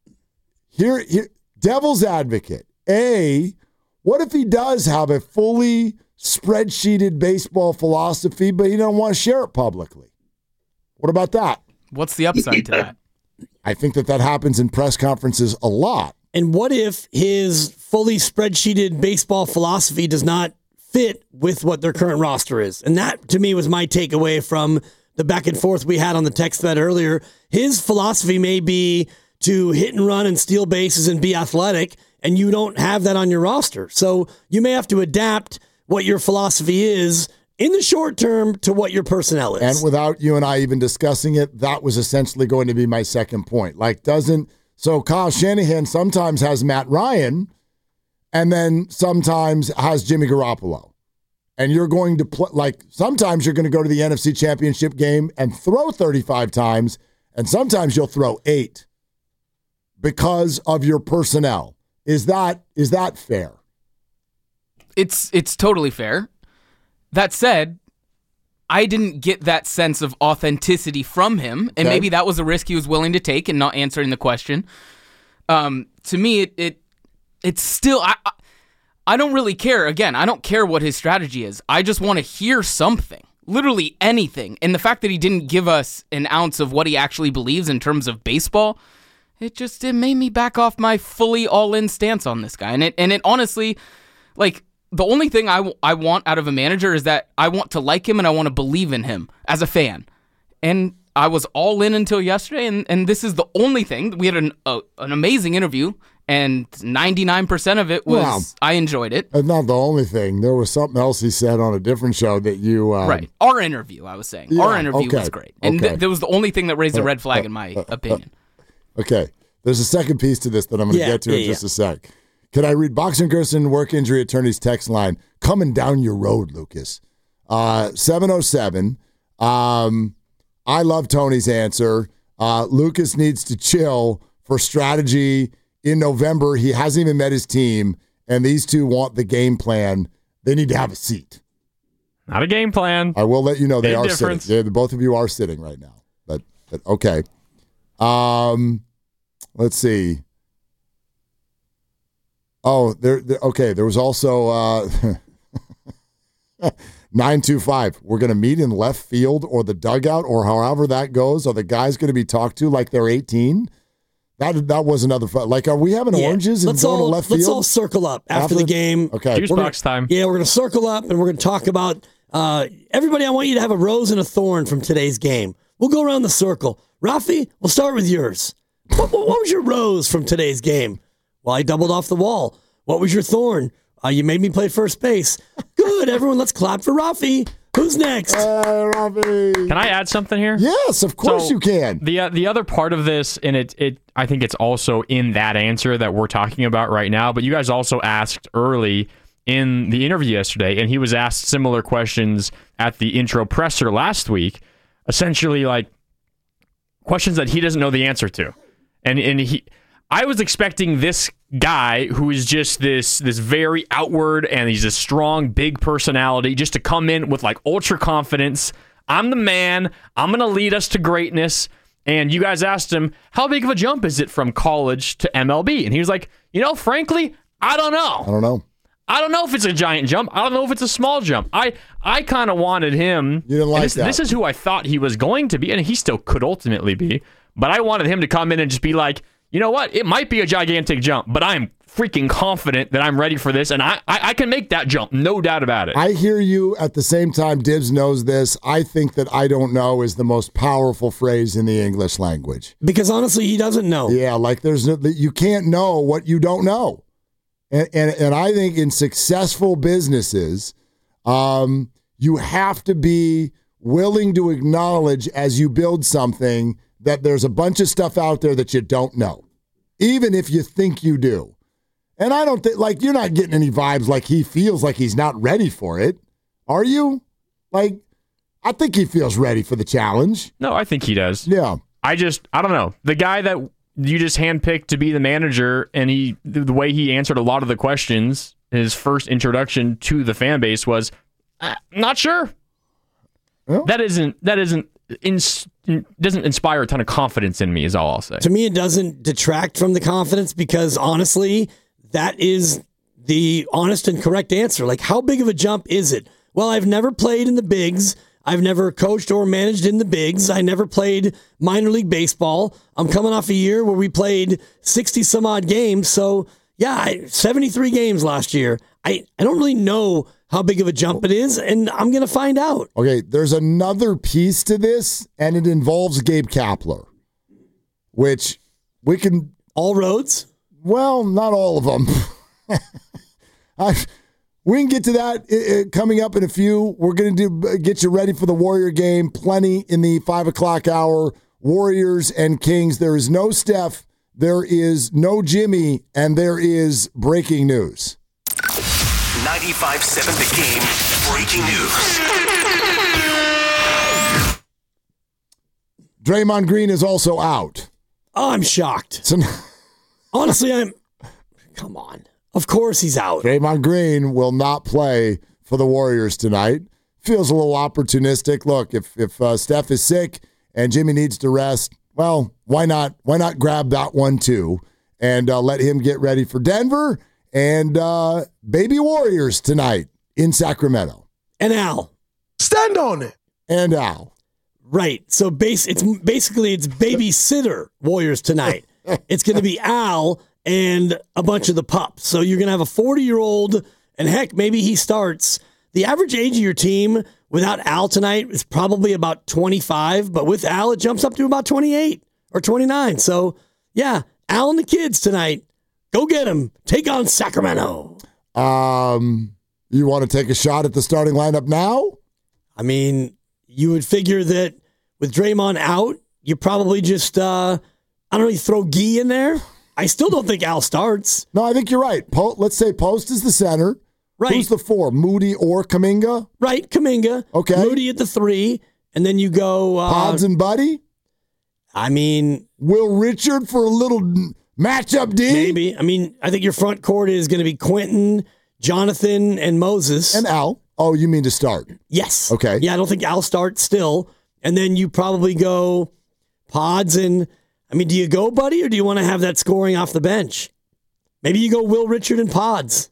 here, here, devil's advocate. A, what if he does have a fully spreadsheeted baseball philosophy, but he don't want to share it publicly? What about that? What's the upside to that? I think that that happens in press conferences a lot. And what if his fully spreadsheeted baseball philosophy does not fit with what their current roster is? And that, to me, was my takeaway from the back and forth we had on the text thread earlier. His philosophy may be to hit and run and steal bases and be athletic, and you don't have that on your roster. So you may have to adapt what your philosophy is in the short term to what your personnel is. And without you and I even discussing it, that was essentially going to be my second point. Like, doesn't, so Kyle Shanahan sometimes has Matt Ryan and then sometimes has Jimmy Garoppolo. And you're going to play, like, sometimes you're going to go to the N F C Championship game and throw thirty-five times, and sometimes you'll throw eight because of your personnel. Is that is that fair? It's it's totally fair. That said, I didn't get that sense of authenticity from him, and okay. maybe that was a risk he was willing to take in not answering the question. Um, to me, it it it's still I, I I don't really care. Again, I don't care what his strategy is. I just want to hear something, literally anything. And the fact that he didn't give us an ounce of what he actually believes in terms of baseball, it just it made me back off my fully all-in stance on this guy. And it and it honestly, like. The only thing I, w- I want out of a manager is that I want to like him and I want to believe in him as a fan. And I was all in until yesterday, and, and this is the only thing. We had an uh, an amazing interview, and ninety-nine percent of it was, wow. I enjoyed it. That's not the only thing. There was something else he said on a different show that you... Uh, right. Our interview, I was saying. Yeah, Our interview okay. was great. And okay. th- that was the only thing that raised a red flag in my opinion. Okay. There's a second piece to this that I'm going to yeah, get to yeah, in just yeah. a sec. Can I read Boxing Gerson, work injury attorney's text line? Coming down your road, Lucas. Uh, seven oh seven. Um, I love Tony's answer. Uh, Lucas needs to chill for strategy in November. He hasn't even met his team, and these two want the game plan. They need to have a seat. Not a game plan. I will let you know they Big are difference. sitting. Yeah, both of you are sitting right now. But, but okay. Um, let's see. Oh, there, there. Okay, there was also uh, nine two five. We're going to meet in left field or the dugout or however that goes. Are the guys going to be talked to like they're eighteen? That that was another fun. Like, are we having yeah. oranges and let's going all, to left let's field? Let's all circle up after, after the, the game. Okay. Juice box time. Yeah, we're going to circle up and we're going to talk about uh, everybody. I want you to have a rose and a thorn from today's game. We'll go around the circle. Rafi, we'll start with yours. What, what was your rose from today's game? Well, I doubled off the wall. What was your thorn? Uh, you made me play first base. Good, everyone, let's clap for Rafi. Who's next? Hey, Rafi. Can I add something here? Yes, of course So, you can. The uh, the other part of this, and it it I think it's also in that answer that we're talking about right now. But you guys also asked early in the interview yesterday, and he was asked similar questions at the intro presser last week. Essentially, like questions that he doesn't know the answer to, and and he. I was expecting this guy who is just this this very outward and he's a strong, big personality just to come in with like ultra confidence. I'm the man. I'm going to lead us to greatness. And you guys asked him, how big of a jump is it from college to M L B? And he was like, you know, frankly, I don't know. I don't know. I don't know if it's a giant jump. I don't know if it's a small jump. I I kind of wanted him. You didn't like this, that. This is who I thought he was going to be, and he still could ultimately be. But I wanted him to come in and just be like, you know what? It might be a gigantic jump, but I'm freaking confident that I'm ready for this, and I, I, I can make that jump, no doubt about it. I hear you. At the same time, Dibbs knows this. I think that I don't know is the most powerful phrase in the English language. Because honestly, he doesn't know. Yeah, like there's no, you can't know what you don't know. And, and, and I think in successful businesses, um, you have to be willing to acknowledge as you build something that there's a bunch of stuff out there that you don't know, even if you think you do. And I don't think, like, you're not getting any vibes like he feels like he's not ready for it. Are you? Like, I think he feels ready for the challenge. No, I think he does. Yeah. I just, I don't know. The guy that you just handpicked to be the manager, and he, the way he answered a lot of the questions, his first introduction to the fan base was, uh, not sure. Yeah. That isn't, that isn't, ins- doesn't inspire a ton of confidence in me, is all I'll say. To me, it doesn't detract from the confidence because honestly, that is the honest and correct answer. Like, how big of a jump is it? Well, I've never played in the bigs. I've never coached or managed in the bigs. I never played minor league baseball. I'm coming off a year where we played sixty some odd games. So yeah, I, seventy-three games last year. I, I don't really know how big of a jump it is, and I'm going to find out. Okay, there's another piece to this, and it involves Gabe Kapler, which we can... All roads? Well, not all of them. I, we can get to that uh, coming up in a few. We're going to do get you ready for the Warrior game. Plenty in the five o'clock hour. Warriors and Kings. There is no Steph. There is no Jimmy, and there is breaking news. ninety-five seven The Game breaking news. Draymond Green is also out. Oh, I'm shocked. So, honestly, I'm... Come on. Of course he's out. Draymond Green will not play for the Warriors tonight. Feels a little opportunistic. Look, if if uh, Steph is sick and Jimmy needs to rest, well, why not? Why not grab that one too and uh, let him get ready for Denver and uh, baby Warriors tonight in Sacramento. And Al, stand on it. And Al, right? So base, it's basically it's babysitter Warriors tonight. It's going to be Al and a bunch of the pups. So you're going to have a forty-year-old, and heck, maybe he starts. The average age of your team without Al tonight is probably about twenty-five, but with Al, it jumps up to about twenty-eight or twenty-nine. So, yeah, Al and the kids tonight, go get them. Take on Sacramento. Um, you want to take a shot at the starting lineup now? I mean, you would figure that with Draymond out, you probably just, uh, I don't know, you throw Gee in there. I still don't think Al starts. No, I think you're right. Po- let's say Post is the center. Right. Who's the four? Moody or Kuminga? Right, Kuminga. Okay. Moody at the three, and then you go... Uh, Pods and Buddy? I mean... Will Richard for a little matchup D? Maybe. I mean, I think your front court is going to be Quentin, Jonathan, and Moses. And Al. Oh, you mean to start? Yes. Okay. Yeah, I don't think Al starts still. And then you probably go Pods and... I mean, do you go, Buddy, or do you want to have that scoring off the bench? Maybe you go Will Richard and Pods.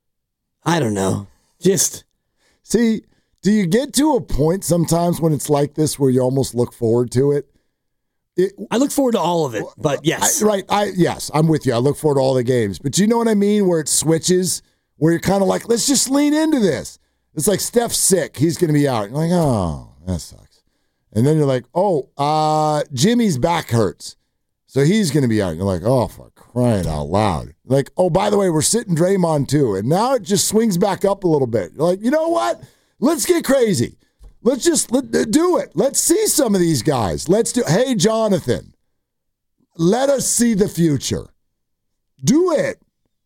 I don't know. Just... See, do you get to a point sometimes when it's like this where you almost look forward to it? it I look forward to all of it, but yes. I, right. I Yes, I'm with you. I look forward to all the games. But you know what I mean? Where it switches, where you're kind of like, let's just lean into this. It's like Steph's sick. He's going to be out. You're like, oh, that sucks. And then you're like, oh, uh, Jimmy's back hurts. So he's going to be out. You're like, oh, for crying out loud. Like, oh, by the way, we're sitting Draymond too. And now it just swings back up a little bit. You're like, you know what? Let's get crazy. Let's just let, do it. Let's see some of these guys. Let's do. Hey, Jonathan, let us see the future. Do it.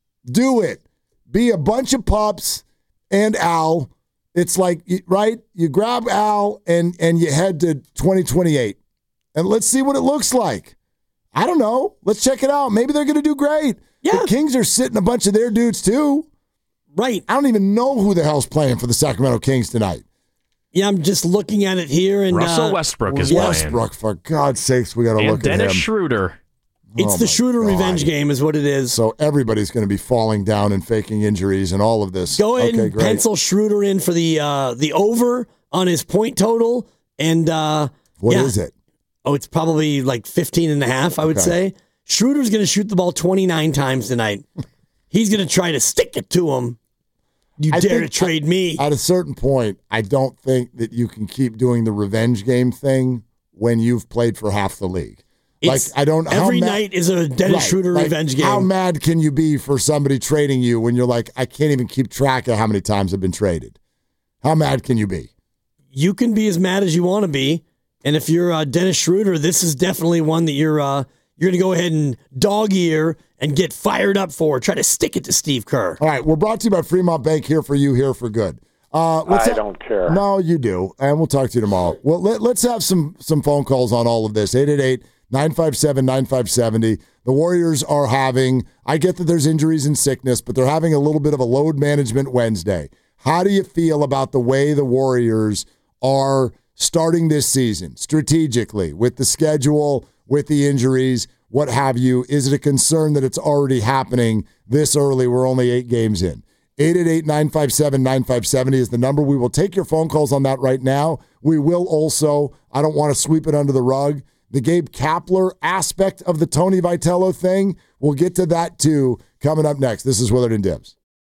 Do it. Be a bunch of pups and Al. It's like, right? You grab Al and, and you head to twenty twenty-eight. And let's see what it looks like. I don't know. Let's check it out. Maybe they're going to do great. Yeah. The Kings are sitting a bunch of their dudes too. Right. I don't even know who the hell's playing for the Sacramento Kings tonight. Yeah, I'm just looking at it here. And Russell uh, Westbrook is Westbrook, playing. for God's sakes, we got to look Dennis at him. Dennis Schroeder. It's oh the Schroeder God. revenge game is what it is. So everybody's going to be falling down and faking injuries and all of this. Go ahead okay, and great. pencil Schroeder in for the uh, the over on his point total. And uh, What yeah. is it? Oh, it's probably like fifteen and a half, I would Okay. say. Schroeder's going to shoot the ball twenty-nine times tonight. He's going to try to stick it to him. You I dare to think trade at, me. At a certain point, I don't think that you can keep doing the revenge game thing when you've played for half the league. It's, like I don't. how every ma- night is a Dennis Right, Schroeder like, revenge game. How mad can you be for somebody trading you when you're like, I can't even keep track of how many times I've been traded? How mad can you be? You can be as mad as you want to be, and if you're uh, Dennis Schroeder, this is definitely one that you're uh, you're going to go ahead and dog ear and get fired up for. Try to stick it to Steve Kerr. All right, we're brought to you by Fremont Bank. Here for you, here for good. Uh, let's I ha- don't care. No, you do, and we'll talk to you tomorrow. Well, let, let's have some some phone calls on all of this. eight eight eight, nine five seven, nine five seven zero. The Warriors are having, I get that there's injuries and sickness, but they're having a little bit of a load management Wednesday. How do you feel about the way the Warriors are starting this season strategically with the schedule, with the injuries, what have you? Is it a concern that it's already happening this early? We're only eight games in. eight eight eight, nine five seven, nine five seven zero is the number. We will take your phone calls on that right now. We will also, I don't want to sweep it under the rug, the Gabe Kapler aspect of the Tony Vitello thing. We'll get to that too coming up next. This is Willard and Dibs.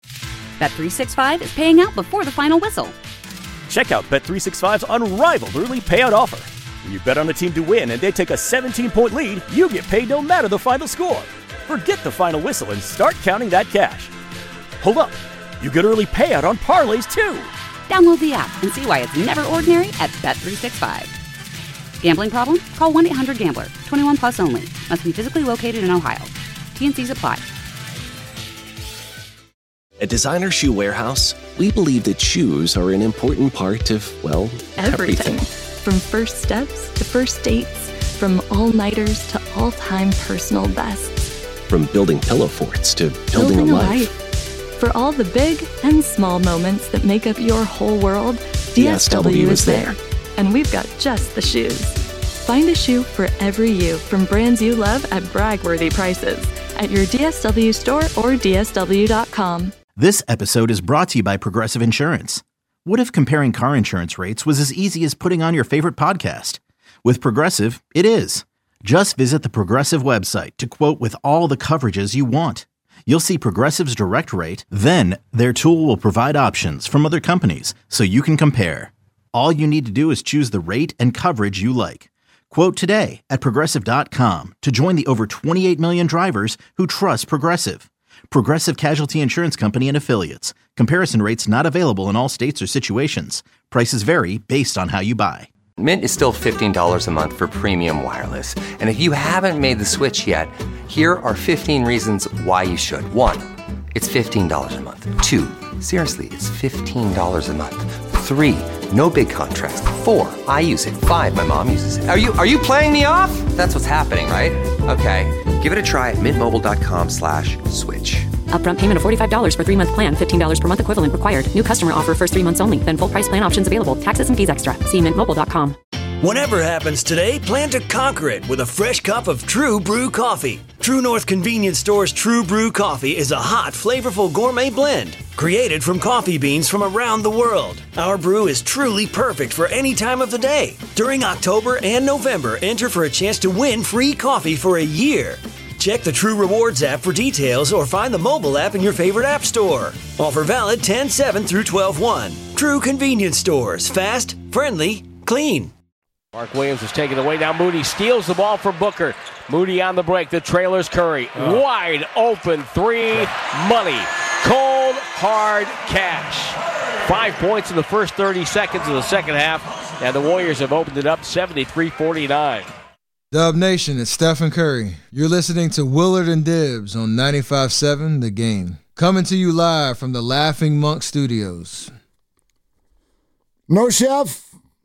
Bet three sixty-five is paying out before the final whistle. Check out Bet three sixty-five's unrivaled early payout offer. When you bet on a team to win and they take a seventeen-point lead, you get paid no matter the final score. Forget the final whistle and start counting that cash. Hold up. You get early payout on parlays too. Download the app and see why it's never ordinary at Bet three sixty-five. Gambling problem? Call one eight hundred gambler. twenty-one plus only. Must be physically located in Ohio. T N Cs apply. At Designer Shoe Warehouse, we believe that shoes are an important part of, well, everything. Everything. From first steps to first dates, from all-nighters to all-time personal bests. From building pillow forts to building, Building a a life. life. For all the big and small moments that make up your whole world, D S W is there. And we've got just the shoes. Find a shoe for every you from brands you love at brag-worthy prices at your D S W store or D S W dot com. This episode is brought to you by Progressive Insurance. What if comparing car insurance rates was as easy as putting on your favorite podcast? With Progressive, it is. Just visit the Progressive website to quote with all the coverages you want. You'll see Progressive's direct rate, then their tool will provide options from other companies so you can compare. All you need to do is choose the rate and coverage you like. Quote today at Progressive dot com to join the over twenty-eight million drivers who trust Progressive. Progressive Casualty Insurance Company and Affiliates. Comparison rates not available in all states or situations. Prices vary based on how you buy. Mint is still fifteen dollars a month for premium wireless. And if you haven't made the switch yet, here are fifteen reasons why you should. One, it's fifteen dollars a month. Two, seriously, it's fifteen dollars a month. Three, no big contrast. Four, I use it. Five, my mom uses it. Are you are you playing me off? That's what's happening, right? Okay, give it a try at mintmobile.com slash switch. Upfront payment of forty-five dollars for three-month plan, fifteen dollars per month equivalent required. New customer offer first three months only. Then full price plan options available. Taxes and fees extra. See mint mobile dot com. Whatever happens today, plan to conquer it with a fresh cup of True Brew coffee. True North Convenience Store's True Brew coffee is a hot, flavorful gourmet blend created from coffee beans from around the world. Our brew is truly perfect for any time of the day. During October and November, enter for a chance to win free coffee for a year. Check the True Rewards app for details or find the mobile app in your favorite app store. Offer valid ten seven through twelve one. True Convenience Stores. Fast, friendly, clean. Mark Williams is taken away. Now Moody steals the ball from Booker. Moody on the break. The trailer's Curry. Oh. Wide open three. Money. Cold, hard cash. Five points in the first thirty seconds of the second half. And the Warriors have opened it up seventy-three forty-nine. Dub Nation, it's Stephen Curry. You're listening to Willard and Dibs on ninety-five point seven The Game. Coming to you live from the Laughing Monk Studios. No Chef.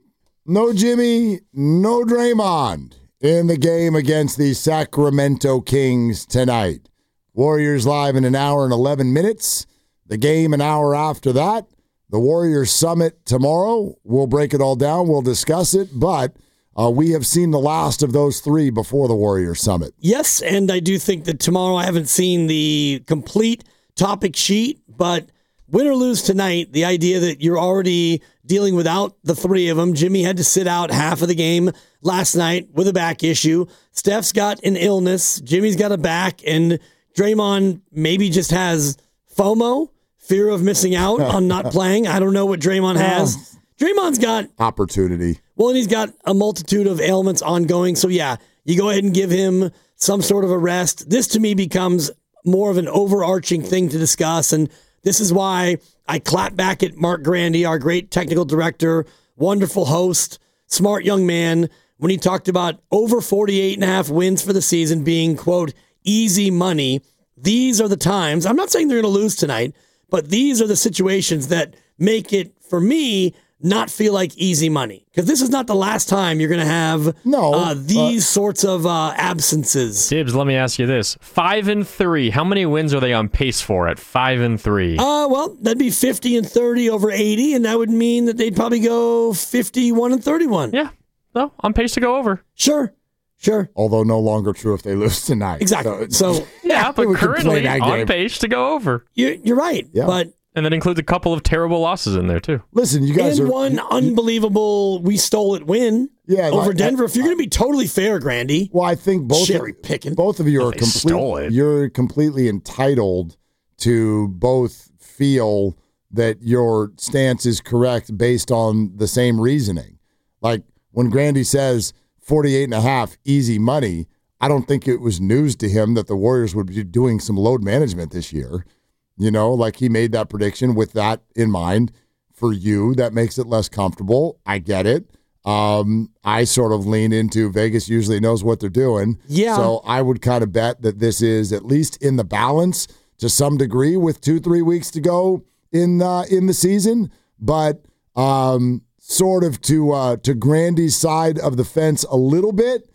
No Jimmy, no Draymond in the game against the Sacramento Kings tonight. Warriors live in an hour and eleven minutes. The game an hour after that. The Warriors Summit tomorrow. We'll break it all down. We'll discuss it. But uh, we have seen the last of those three before the Warriors Summit. Yes, and I do think that tomorrow I haven't seen the complete topic sheet, but win or lose tonight, the idea that you're already dealing without the three of them. Jimmy had to sit out half of the game last night with a back issue. Steph's got an illness. Jimmy's got a back. And Draymond maybe just has FOMO, fear of missing out on not playing. I don't know what Draymond has. Draymond's got opportunity. Well, and he's got a multitude of ailments ongoing. So, yeah, you go ahead and give him some sort of a rest. This, to me, becomes more of an overarching thing to discuss. And this is why I clap back at Mark Grandy, our great technical director, wonderful host, smart young man, when he talked about over forty-eight and a half wins for the season being, quote, easy money. These are the times. I'm not saying they're going to lose tonight, but these are the situations that make it, for me, not feel like easy money. Because this is not the last time you're going to have no, uh, these uh, sorts of uh, absences. Dibs, let me ask you this. Five and three. How many wins are they on pace for at five and three? Uh, well, that'd be fifty and thirty over eighty, and that would mean that they'd probably go fifty-one and thirty-one. Yeah. No, on pace to go over. Sure. Sure. Although no longer true if they lose tonight. Exactly. So, so yeah, but currently on pace to go over. You're, you're right. Yeah. But And that includes a couple of terrible losses in there, too. Listen, you guys and are... one unbelievable we stole it win yeah, over like, Denver. I, if you're going to be totally fair, Grandy. Well, I think both Cherry of, picking. both of you are complete, you're completely entitled to both feel that your stance is correct based on the same reasoning. Like when Grandy says forty-eight and a half easy money, I don't think it was news to him that the Warriors would be doing some load management this year. You know, like he made that prediction with that in mind. For you, that makes it less comfortable. I get it. Um, I sort of lean into Vegas usually knows what they're doing. Yeah. So I would kind of bet that this is at least in the balance to some degree with two, three weeks to go in uh, in the season. But um, sort of to uh, to Grandy's side of the fence a little bit,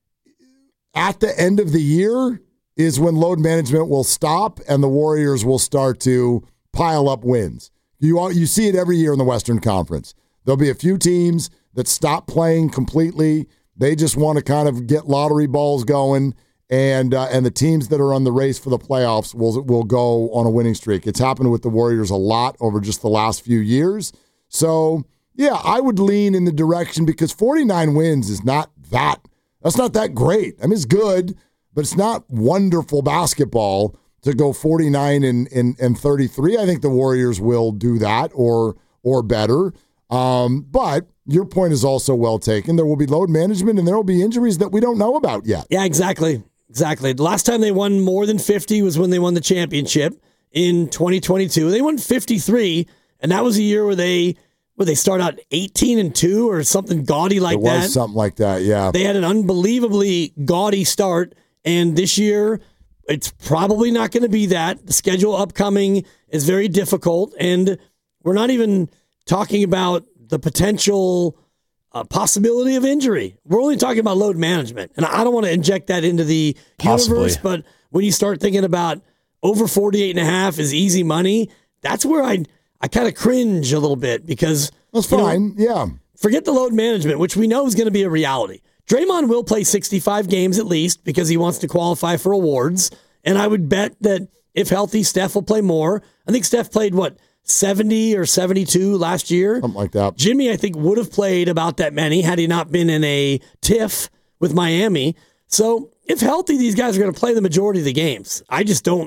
at the end of the year is when load management will stop and the Warriors will start to pile up wins. You all, you see it every year in the Western Conference. There'll be a few teams that stop playing completely. They just want to kind of get lottery balls going, and uh, and the teams that are on the race for the playoffs will will go on a winning streak. It's happened with the Warriors a lot over just the last few years. So, yeah, I would lean in the direction because forty-nine wins is not that, that's not that great. I mean, it's good, but it's not wonderful basketball to go forty-nine and, and, and thirty-three. I think the Warriors will do that or or better. Um, but your point is also well taken. There will be load management and there will be injuries that we don't know about yet. Yeah, exactly. Exactly. The last time they won more than fifty was when they won the championship in twenty twenty-two. They won fifty-three, and that was a year where they where they start out eighteen and two or something gaudy like it was that. Something like that, yeah. They had an unbelievably gaudy start, and this year it's probably not going to be that. The schedule upcoming is very difficult, and we're not even talking about the potential uh, possibility of injury. We're only talking about load management, and I don't want to inject that into the Possibly. universe, but when you start thinking about over forty-eight and a half is easy money, that's where I I kind of cringe a little bit because that's fine. Know, yeah. Forget the load management, which we know is going to be a reality. Draymond will play sixty-five games at least because he wants to qualify for awards. And I would bet that if healthy, Steph will play more. I think Steph played, what, seventy or seventy-two last year? Something like that. Jimmy, I think, would have played about that many had he not been in a tiff with Miami. So if healthy, these guys are going to play the majority of the games. I just don't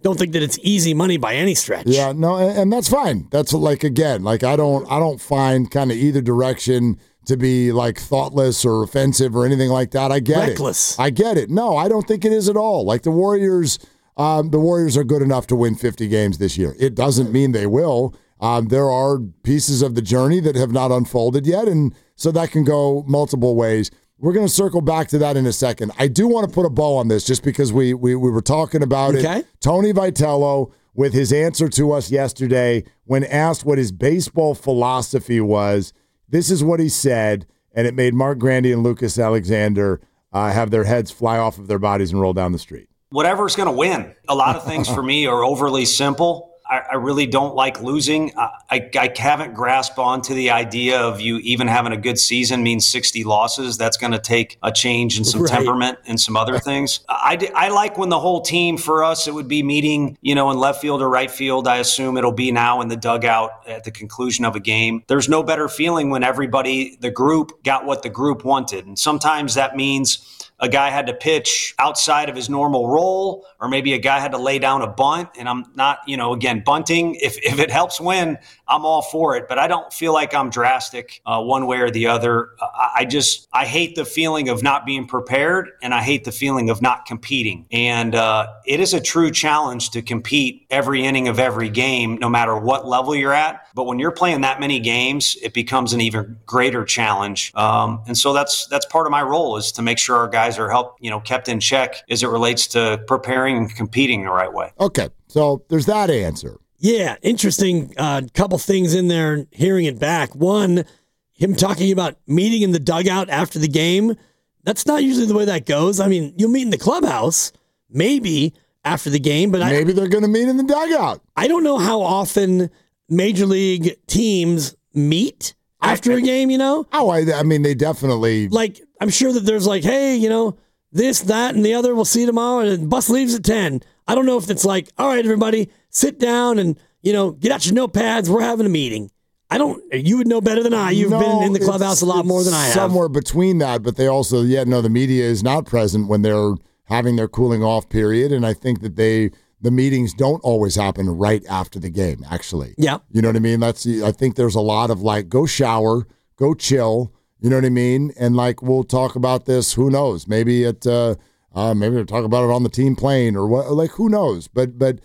don't think that it's easy money by any stretch. Yeah, no, and, and that's fine. That's like, again, like I don't, I don't find kind of either direction to be like thoughtless or offensive or anything like that. I get it. Reckless. I get it. No, I don't think it is at all. Like the Warriors, um, the Warriors are good enough to win fifty games this year. It doesn't mean they will. Um, there are pieces of the journey that have not unfolded yet, and so that can go multiple ways. We're going to circle back to that in a second. I do want to put a bow on this just because we we, we were talking about Okay. it. Tony Vitello, with his answer to us yesterday, when asked what his baseball philosophy was, this is what he said, and it made Mark Grandy and Lucas Alexander uh, have their heads fly off of their bodies and roll down the street. Whatever's going to win. A lot of things for me are overly simple. I, I really don't like losing. I, I, I haven't grasped onto the idea of you even having a good season means sixty losses. That's going to take a change in some Right. temperament and some other things. I, I like when the whole team, for us, it would be meeting, you know, in left field or right field. I assume it'll be now in the dugout at the conclusion of a game. There's no better feeling when everybody, the group, got what the group wanted. And sometimes that means a guy had to pitch outside of his normal role, or maybe a guy had to lay down a bunt. And I'm not, you know, again, bunting, if, if it helps win, I'm all for it. But I don't feel like I'm drastic uh, one way or the other. I, I just, I hate the feeling of not being prepared, and I hate the feeling of not competing. And uh, it is a true challenge to compete every inning of every game, no matter what level you're at. But when you're playing that many games, it becomes an even greater challenge. Um, and so that's that's part of my role, is to make sure our guys are helped, you know, kept in check as it relates to preparing and competing the right way. Okay, so there's that answer. Yeah, interesting uh, couple things in there, hearing it back. One, him talking about meeting in the dugout after the game. That's not usually the way that goes. I mean, you'll meet in the clubhouse, maybe after the game, but maybe I, they're going to meet in the dugout. I don't know how often major league teams meet after I, a game, you know? Oh, I, I mean, they definitely... Like, I'm sure that there's like, hey, you know, this, that, and the other, we'll see you tomorrow, and the bus leaves at ten. I don't know if it's like, all right, everybody, sit down and, you know, get out your notepads. We're having a meeting. I don't, you would know better than I. You've no, been in the clubhouse a lot more than I have. Somewhere between that, but they also, yeah, no, the media is not present when they're having their cooling off period, and I think that they... The meetings don't always happen right after the game, actually. Yeah. You know what I mean? That's. I think there's a lot of like, go shower, go chill, you know what I mean? And like, we'll talk about this, who knows? Maybe it, uh, uh, maybe we'll talk about it on the team plane or what, like, who knows? But, but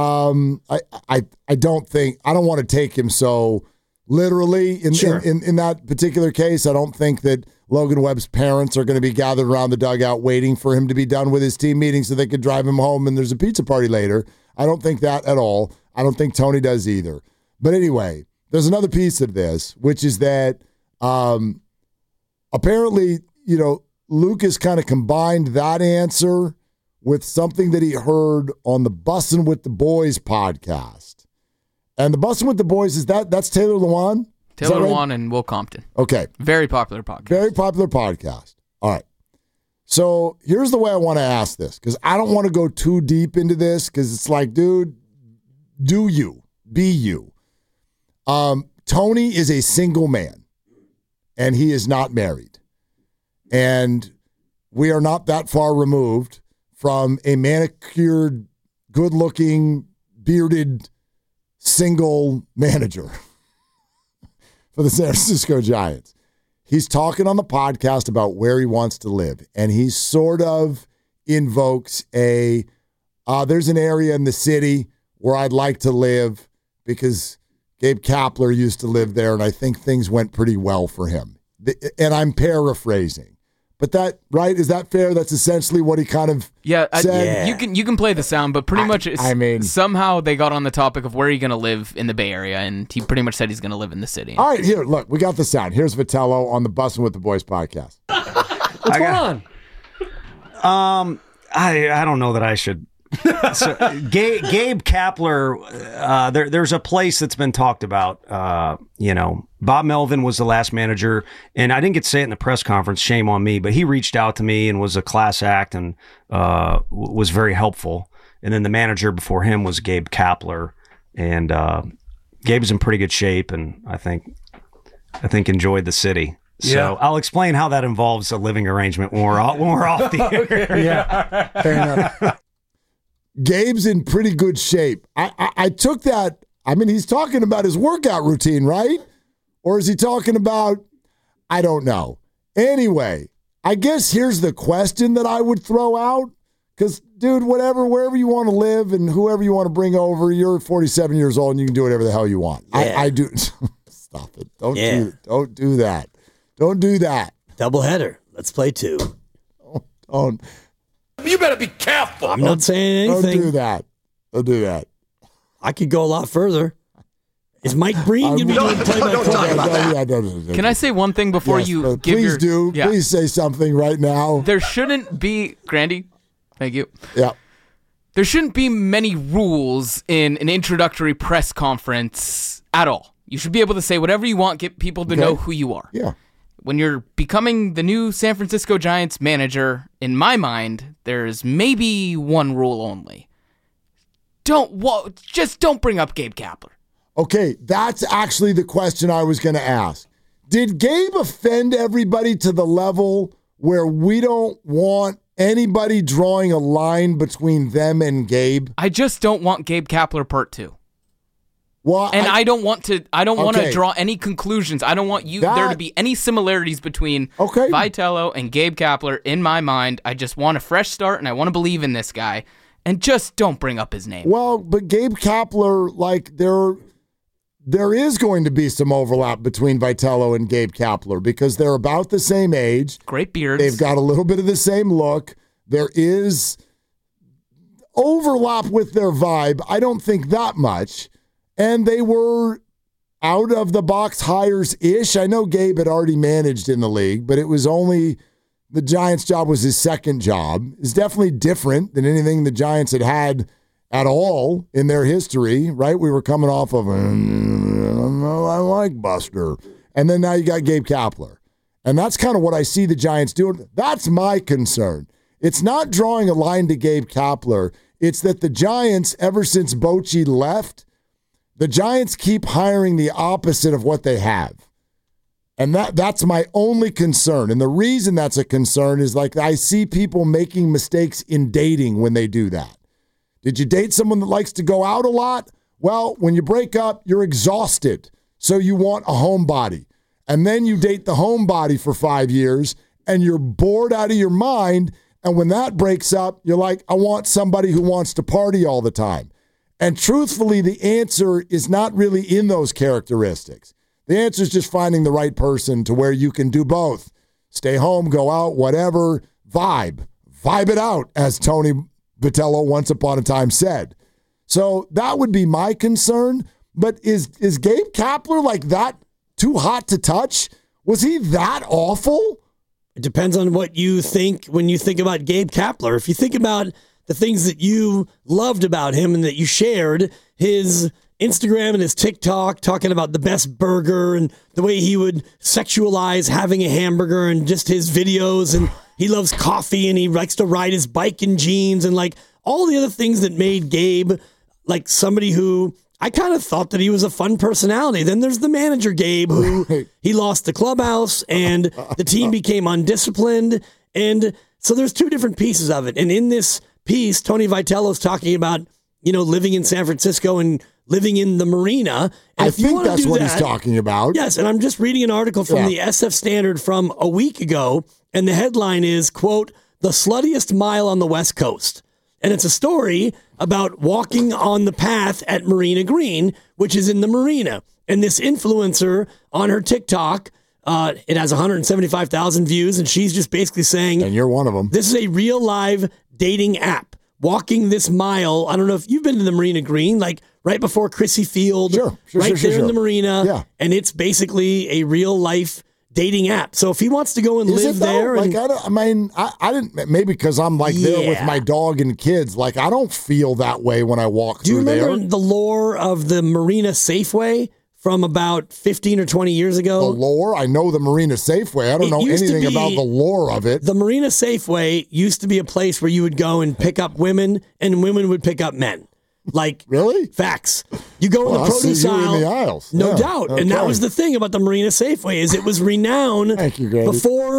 um, I, I, I don't think, I don't want to take him so literally in, sure. in, in, in that particular case. I don't think that Logan Webb's parents are going to be gathered around the dugout waiting for him to be done with his team meeting so they could drive him home and there's a pizza party later. I don't think that at all. I don't think Tony does either. But anyway, there's another piece of this, which is that um, apparently, you know, Lucas kind of combined that answer with something that he heard on the Bussin' with the Boys podcast. And the Bussin' with the Boys, is that, that's Taylor Lewan? Taylor Lewan right? and Will Compton. Okay. Very popular podcast. Very popular podcast. All right. So here's the way I want to ask this, because I don't want to go too deep into this, because it's like, dude, do you, be you. Um, Tony is a single man, and he is not married. And we are not that far removed from a manicured, good-looking, bearded, single manager for the San Francisco Giants. He's talking on the podcast about where he wants to live, and he sort of invokes a, uh, there's an area in the city where I'd like to live because Gabe Kapler used to live there, and I think things went pretty well for him. And I'm paraphrasing. But that, right, is that fair? That's essentially what he kind of yeah, I, said. Yeah, you can you can play the sound, but pretty I, much, it's, I mean, somehow they got on the topic of where are you going to live in the Bay Area, and he pretty much said he's going to live in the city. All right, here, look, we got the sound. Here's Vitello on the Bussin' with the Boys podcast. What's going on? Um, I I don't know that I should. So, Gabe, Gabe Kapler, uh, there, there's a place that's been talked about. Uh, you know, Bob Melvin was the last manager, and I didn't get to say it in the press conference. Shame on me, but he reached out to me and was a class act and uh, w- was very helpful. And then the manager before him was Gabe Kapler, and uh, Gabe's in pretty good shape, and I think I think enjoyed the city. So Yeah. I'll explain how that involves a living arrangement when we're off, when we're off the air. Yeah, fair enough. Gabe's in pretty good shape. I, I, I took that. I mean, he's talking about his workout routine, right? Or is he talking about, I don't know. Anyway, I guess here's the question that I would throw out. Because, dude, whatever, wherever you want to live and whoever you want to bring over, you're forty-seven years old and you can do whatever the hell you want. Yeah. I, I do. Stop it. Don't Yeah. do Don't do that. Don't do that. Doubleheader. Let's play two. Don't. don't. You better be careful. I'm not saying anything. Don't do that. Don't do that. I could go a lot further. Is Mike Breen going to be doing play-by-play? Can I say one thing before Yes, you uh, give please your... do. Yeah. Please say something right now. There shouldn't be... Grandy, thank you. Yeah. There shouldn't be many rules in an introductory press conference at all. You should be able to say whatever you want, get people to Okay. know who you are. Yeah. When you're becoming the new San Francisco Giants manager, in my mind, there's maybe one rule only. Don't... Well, just don't bring up Gabe Kapler. Okay, that's actually the question I was going to ask. Did Gabe offend everybody to the level where we don't want anybody drawing a line between them and Gabe? I just don't want Gabe Kapler part two. Well, and I, I don't want to. I don't want Okay. to draw any conclusions. I don't want you That- there to be any similarities between Okay. Vitello and Gabe Kapler. In my mind, I just want a fresh start, and I want to believe in this guy. And just don't bring up his name. Well, but Gabe Kapler, like, there, there is going to be some overlap between Vitello and Gabe Kapler because they're about the same age. Great beards. They've got a little bit of the same look. There is overlap with their vibe. I don't think that much. And they were out of the box hires-ish. I know Gabe had already managed in the league, but it was only the Giants' job was his second job. It's definitely different than anything the Giants had had at all in their history, right? We were coming off of, mm, I like Buster. And then now you got Gabe Kapler. And that's kind of what I see the Giants doing. That's my concern. It's not drawing a line to Gabe Kapler. It's that the Giants, ever since Bochy left, the Giants keep hiring the opposite of what they have. And that that's my only concern. And the reason that's a concern is like I see people making mistakes in dating when they do that. Did you date someone that likes to go out a lot? Well, when you break up, you're exhausted. So you want a homebody. And then you date the homebody for five years and you're bored out of your mind. And when that breaks up, you're like, I want somebody who wants to party all the time. And truthfully, the answer is not really in those characteristics. The answer is just finding the right person to where you can do both. Stay home, go out, whatever, vibe. Vibe it out, as Tony Vitello once upon a time said. So that would be my concern. But is is Gabe Kapler like that too hot to touch? Was he that awful? It depends on what you think when you think about Gabe Kapler. If you think about the things that you loved about him and that you shared, his Instagram and his TikTok talking about the best burger and the way he would sexualize having a hamburger and just his videos, and he loves coffee and he likes to ride his bike in jeans and like all the other things that made Gabe like somebody who I kind of thought that he was a fun personality. Then there's the manager, Gabe, who he lost the clubhouse and the team became undisciplined. And so there's two different pieces of it. And in this piece, Tony Vitello's talking about, you know, living in San Francisco and living in the marina. And I if you think wanna that's do what that- he's talking about. Yes, and I'm just reading an article from Yeah. the S F Standard from a week ago, and the headline is, quote, "The Sluttiest Mile on the West Coast." And it's a story about walking on the path at Marina Green, which is in the marina. And this influencer on her TikTok, uh, it has one hundred seventy-five thousand views, and she's just basically saying, and you're one of them. This is a real live dating app. Walking this mile, I don't know if you've been to the Marina Green, like right before Chrissy Field, Sure, sure, right sure, sure, there in sure. the marina. Yeah. And it's basically a real life dating app. So if he wants to go and Is live it though? there, Like and, I, don't, I mean, I, I didn't. Maybe because I'm like there with Yeah. my dog and kids. Like I don't feel that way when I walk do you through remember there. the lore of the Marina Safeway from about fifteen or twenty years The ago? lore. I know the Marina Safeway. I don't It know used to anything be- about the lore of it. The Marina Safeway used to be a place where you would go and pick up women, and women would pick up men. Like really? Facts. You go Well, in I the see produce you in aisle, the aisles. no Yeah, doubt. And that okay. was the thing about the Marina Safeway is it was renowned Thank you, Grady. before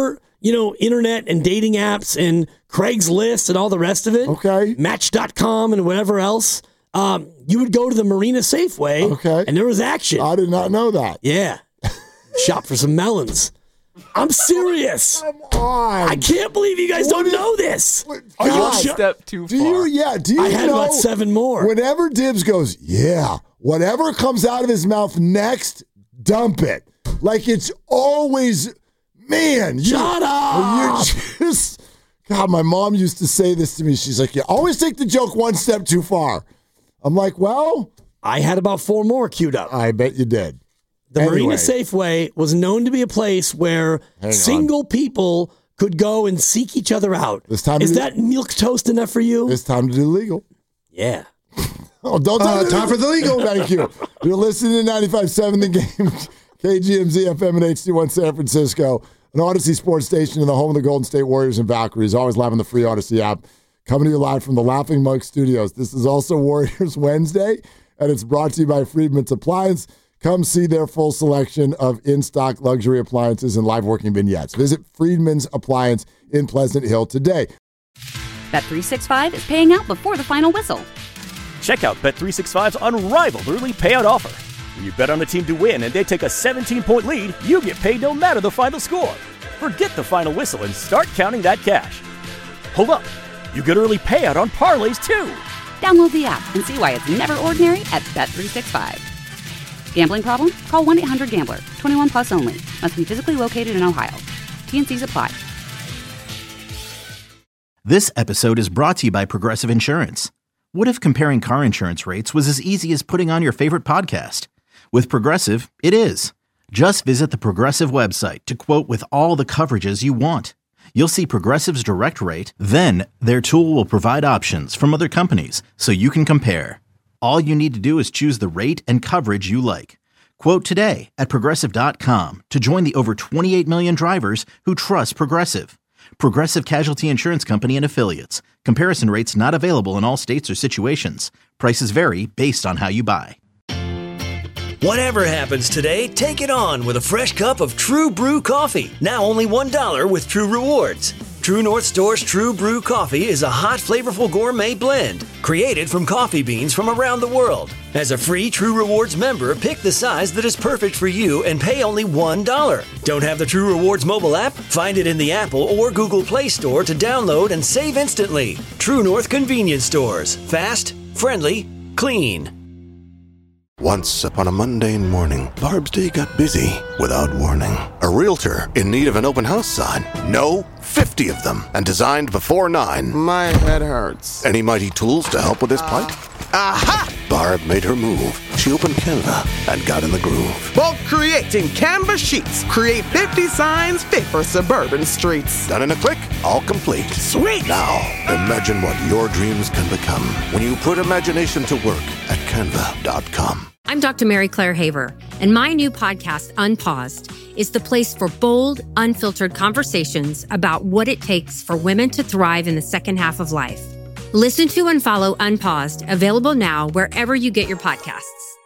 you know, internet and dating apps and Craigslist and all the rest of it. Okay. Match dot com and whatever else. Um, you would go to the Marina Safeway. Okay. And there was action. I did not know that. Yeah. Shop for some melons. I'm serious. Come on. I can't believe you guys What don't is- know this. Are you One step too Do far. you? Yeah. Do you I had know? about seven more. Whenever Dibbs goes, yeah, whatever comes out of his mouth next, dump it. Like it's always, man. You, Shut up. You just, God, my mom used to say this to me. She's like, you always take the joke one step too far. I'm like, well, I had about four more queued up. I bet you did. The Anyway. Marina Safeway was known to be a place where Hang on. single people could go and seek each other out. This time Is to- that milk toast enough for you? It's time to do legal. Yeah. Oh, don't Uh, time for the legal. Thank you. You're listening to ninety-five point seven The Game, K G M Z F M and H D one San Francisco, an Odyssey sports station in the home of the Golden State Warriors and Valkyries, always live on the free Odyssey app. Coming to you live from the Laughing Monk Studios. This is also Warriors Wednesday, and it's brought to you by Friedman's Appliance. Come see their full selection of in-stock luxury appliances and live working vignettes. Visit Friedman's Appliance in Pleasant Hill today. Bet three sixty-five is paying out before the final whistle. Check out Bet three sixty-five's unrivaled early payout offer. When you bet on a team to win and they take a seventeen-point lead, you get paid no matter the final score. Forget the final whistle and start counting that cash. Hold up. You get early payout on parlays, too. Download the app and see why it's never ordinary at Bet three sixty-five. Gambling problem? Call one eight hundred gambler. twenty-one plus only. Must be physically located in Ohio. T N Cs apply. This episode is brought to you by Progressive Insurance. What if comparing car insurance rates was as easy as putting on your favorite podcast? With Progressive, it is. Just visit the Progressive website to quote with all the coverages you want. You'll see Progressive's direct rate, then their tool will provide options from other companies so you can compare. All you need to do is choose the rate and coverage you like. Quote today at progressive dot com to join the over twenty-eight million drivers who trust Progressive. Progressive Casualty Insurance Company and Affiliates. Comparison rates not available in all states or situations. Prices vary based on how you buy. Whatever happens today, take it on with a fresh cup of True Brew coffee. Now only one dollar with True Rewards. True North Store's True Brew coffee is a hot, flavorful gourmet blend created from coffee beans from around the world. As a free True Rewards member, pick the size that is perfect for you and pay only one dollar. Don't have the True Rewards mobile app? Find it in the Apple or Google Play Store to download and save instantly. True North Convenience Stores. Fast, friendly, clean. Once upon a mundane morning, Barb's day got busy without warning. A realtor in need of an open house sign. No, fifty of them, and designed before nine. My head hurts. Any mighty tools to help with this plight? Aha! Barb made her move. She opened Canva and got in the groove. Bulk creating Canva sheets. Create fifty signs fit for suburban streets. Done in a click, all complete. Sweet! Now, imagine what your dreams can become when you put imagination to work at canva dot com. I'm Doctor Mary Claire Haver, and my new podcast, Unpaused, is the place for bold, unfiltered conversations about what it takes for women to thrive in the second half of life. Listen to and follow Unpaused, available now wherever you get your podcasts.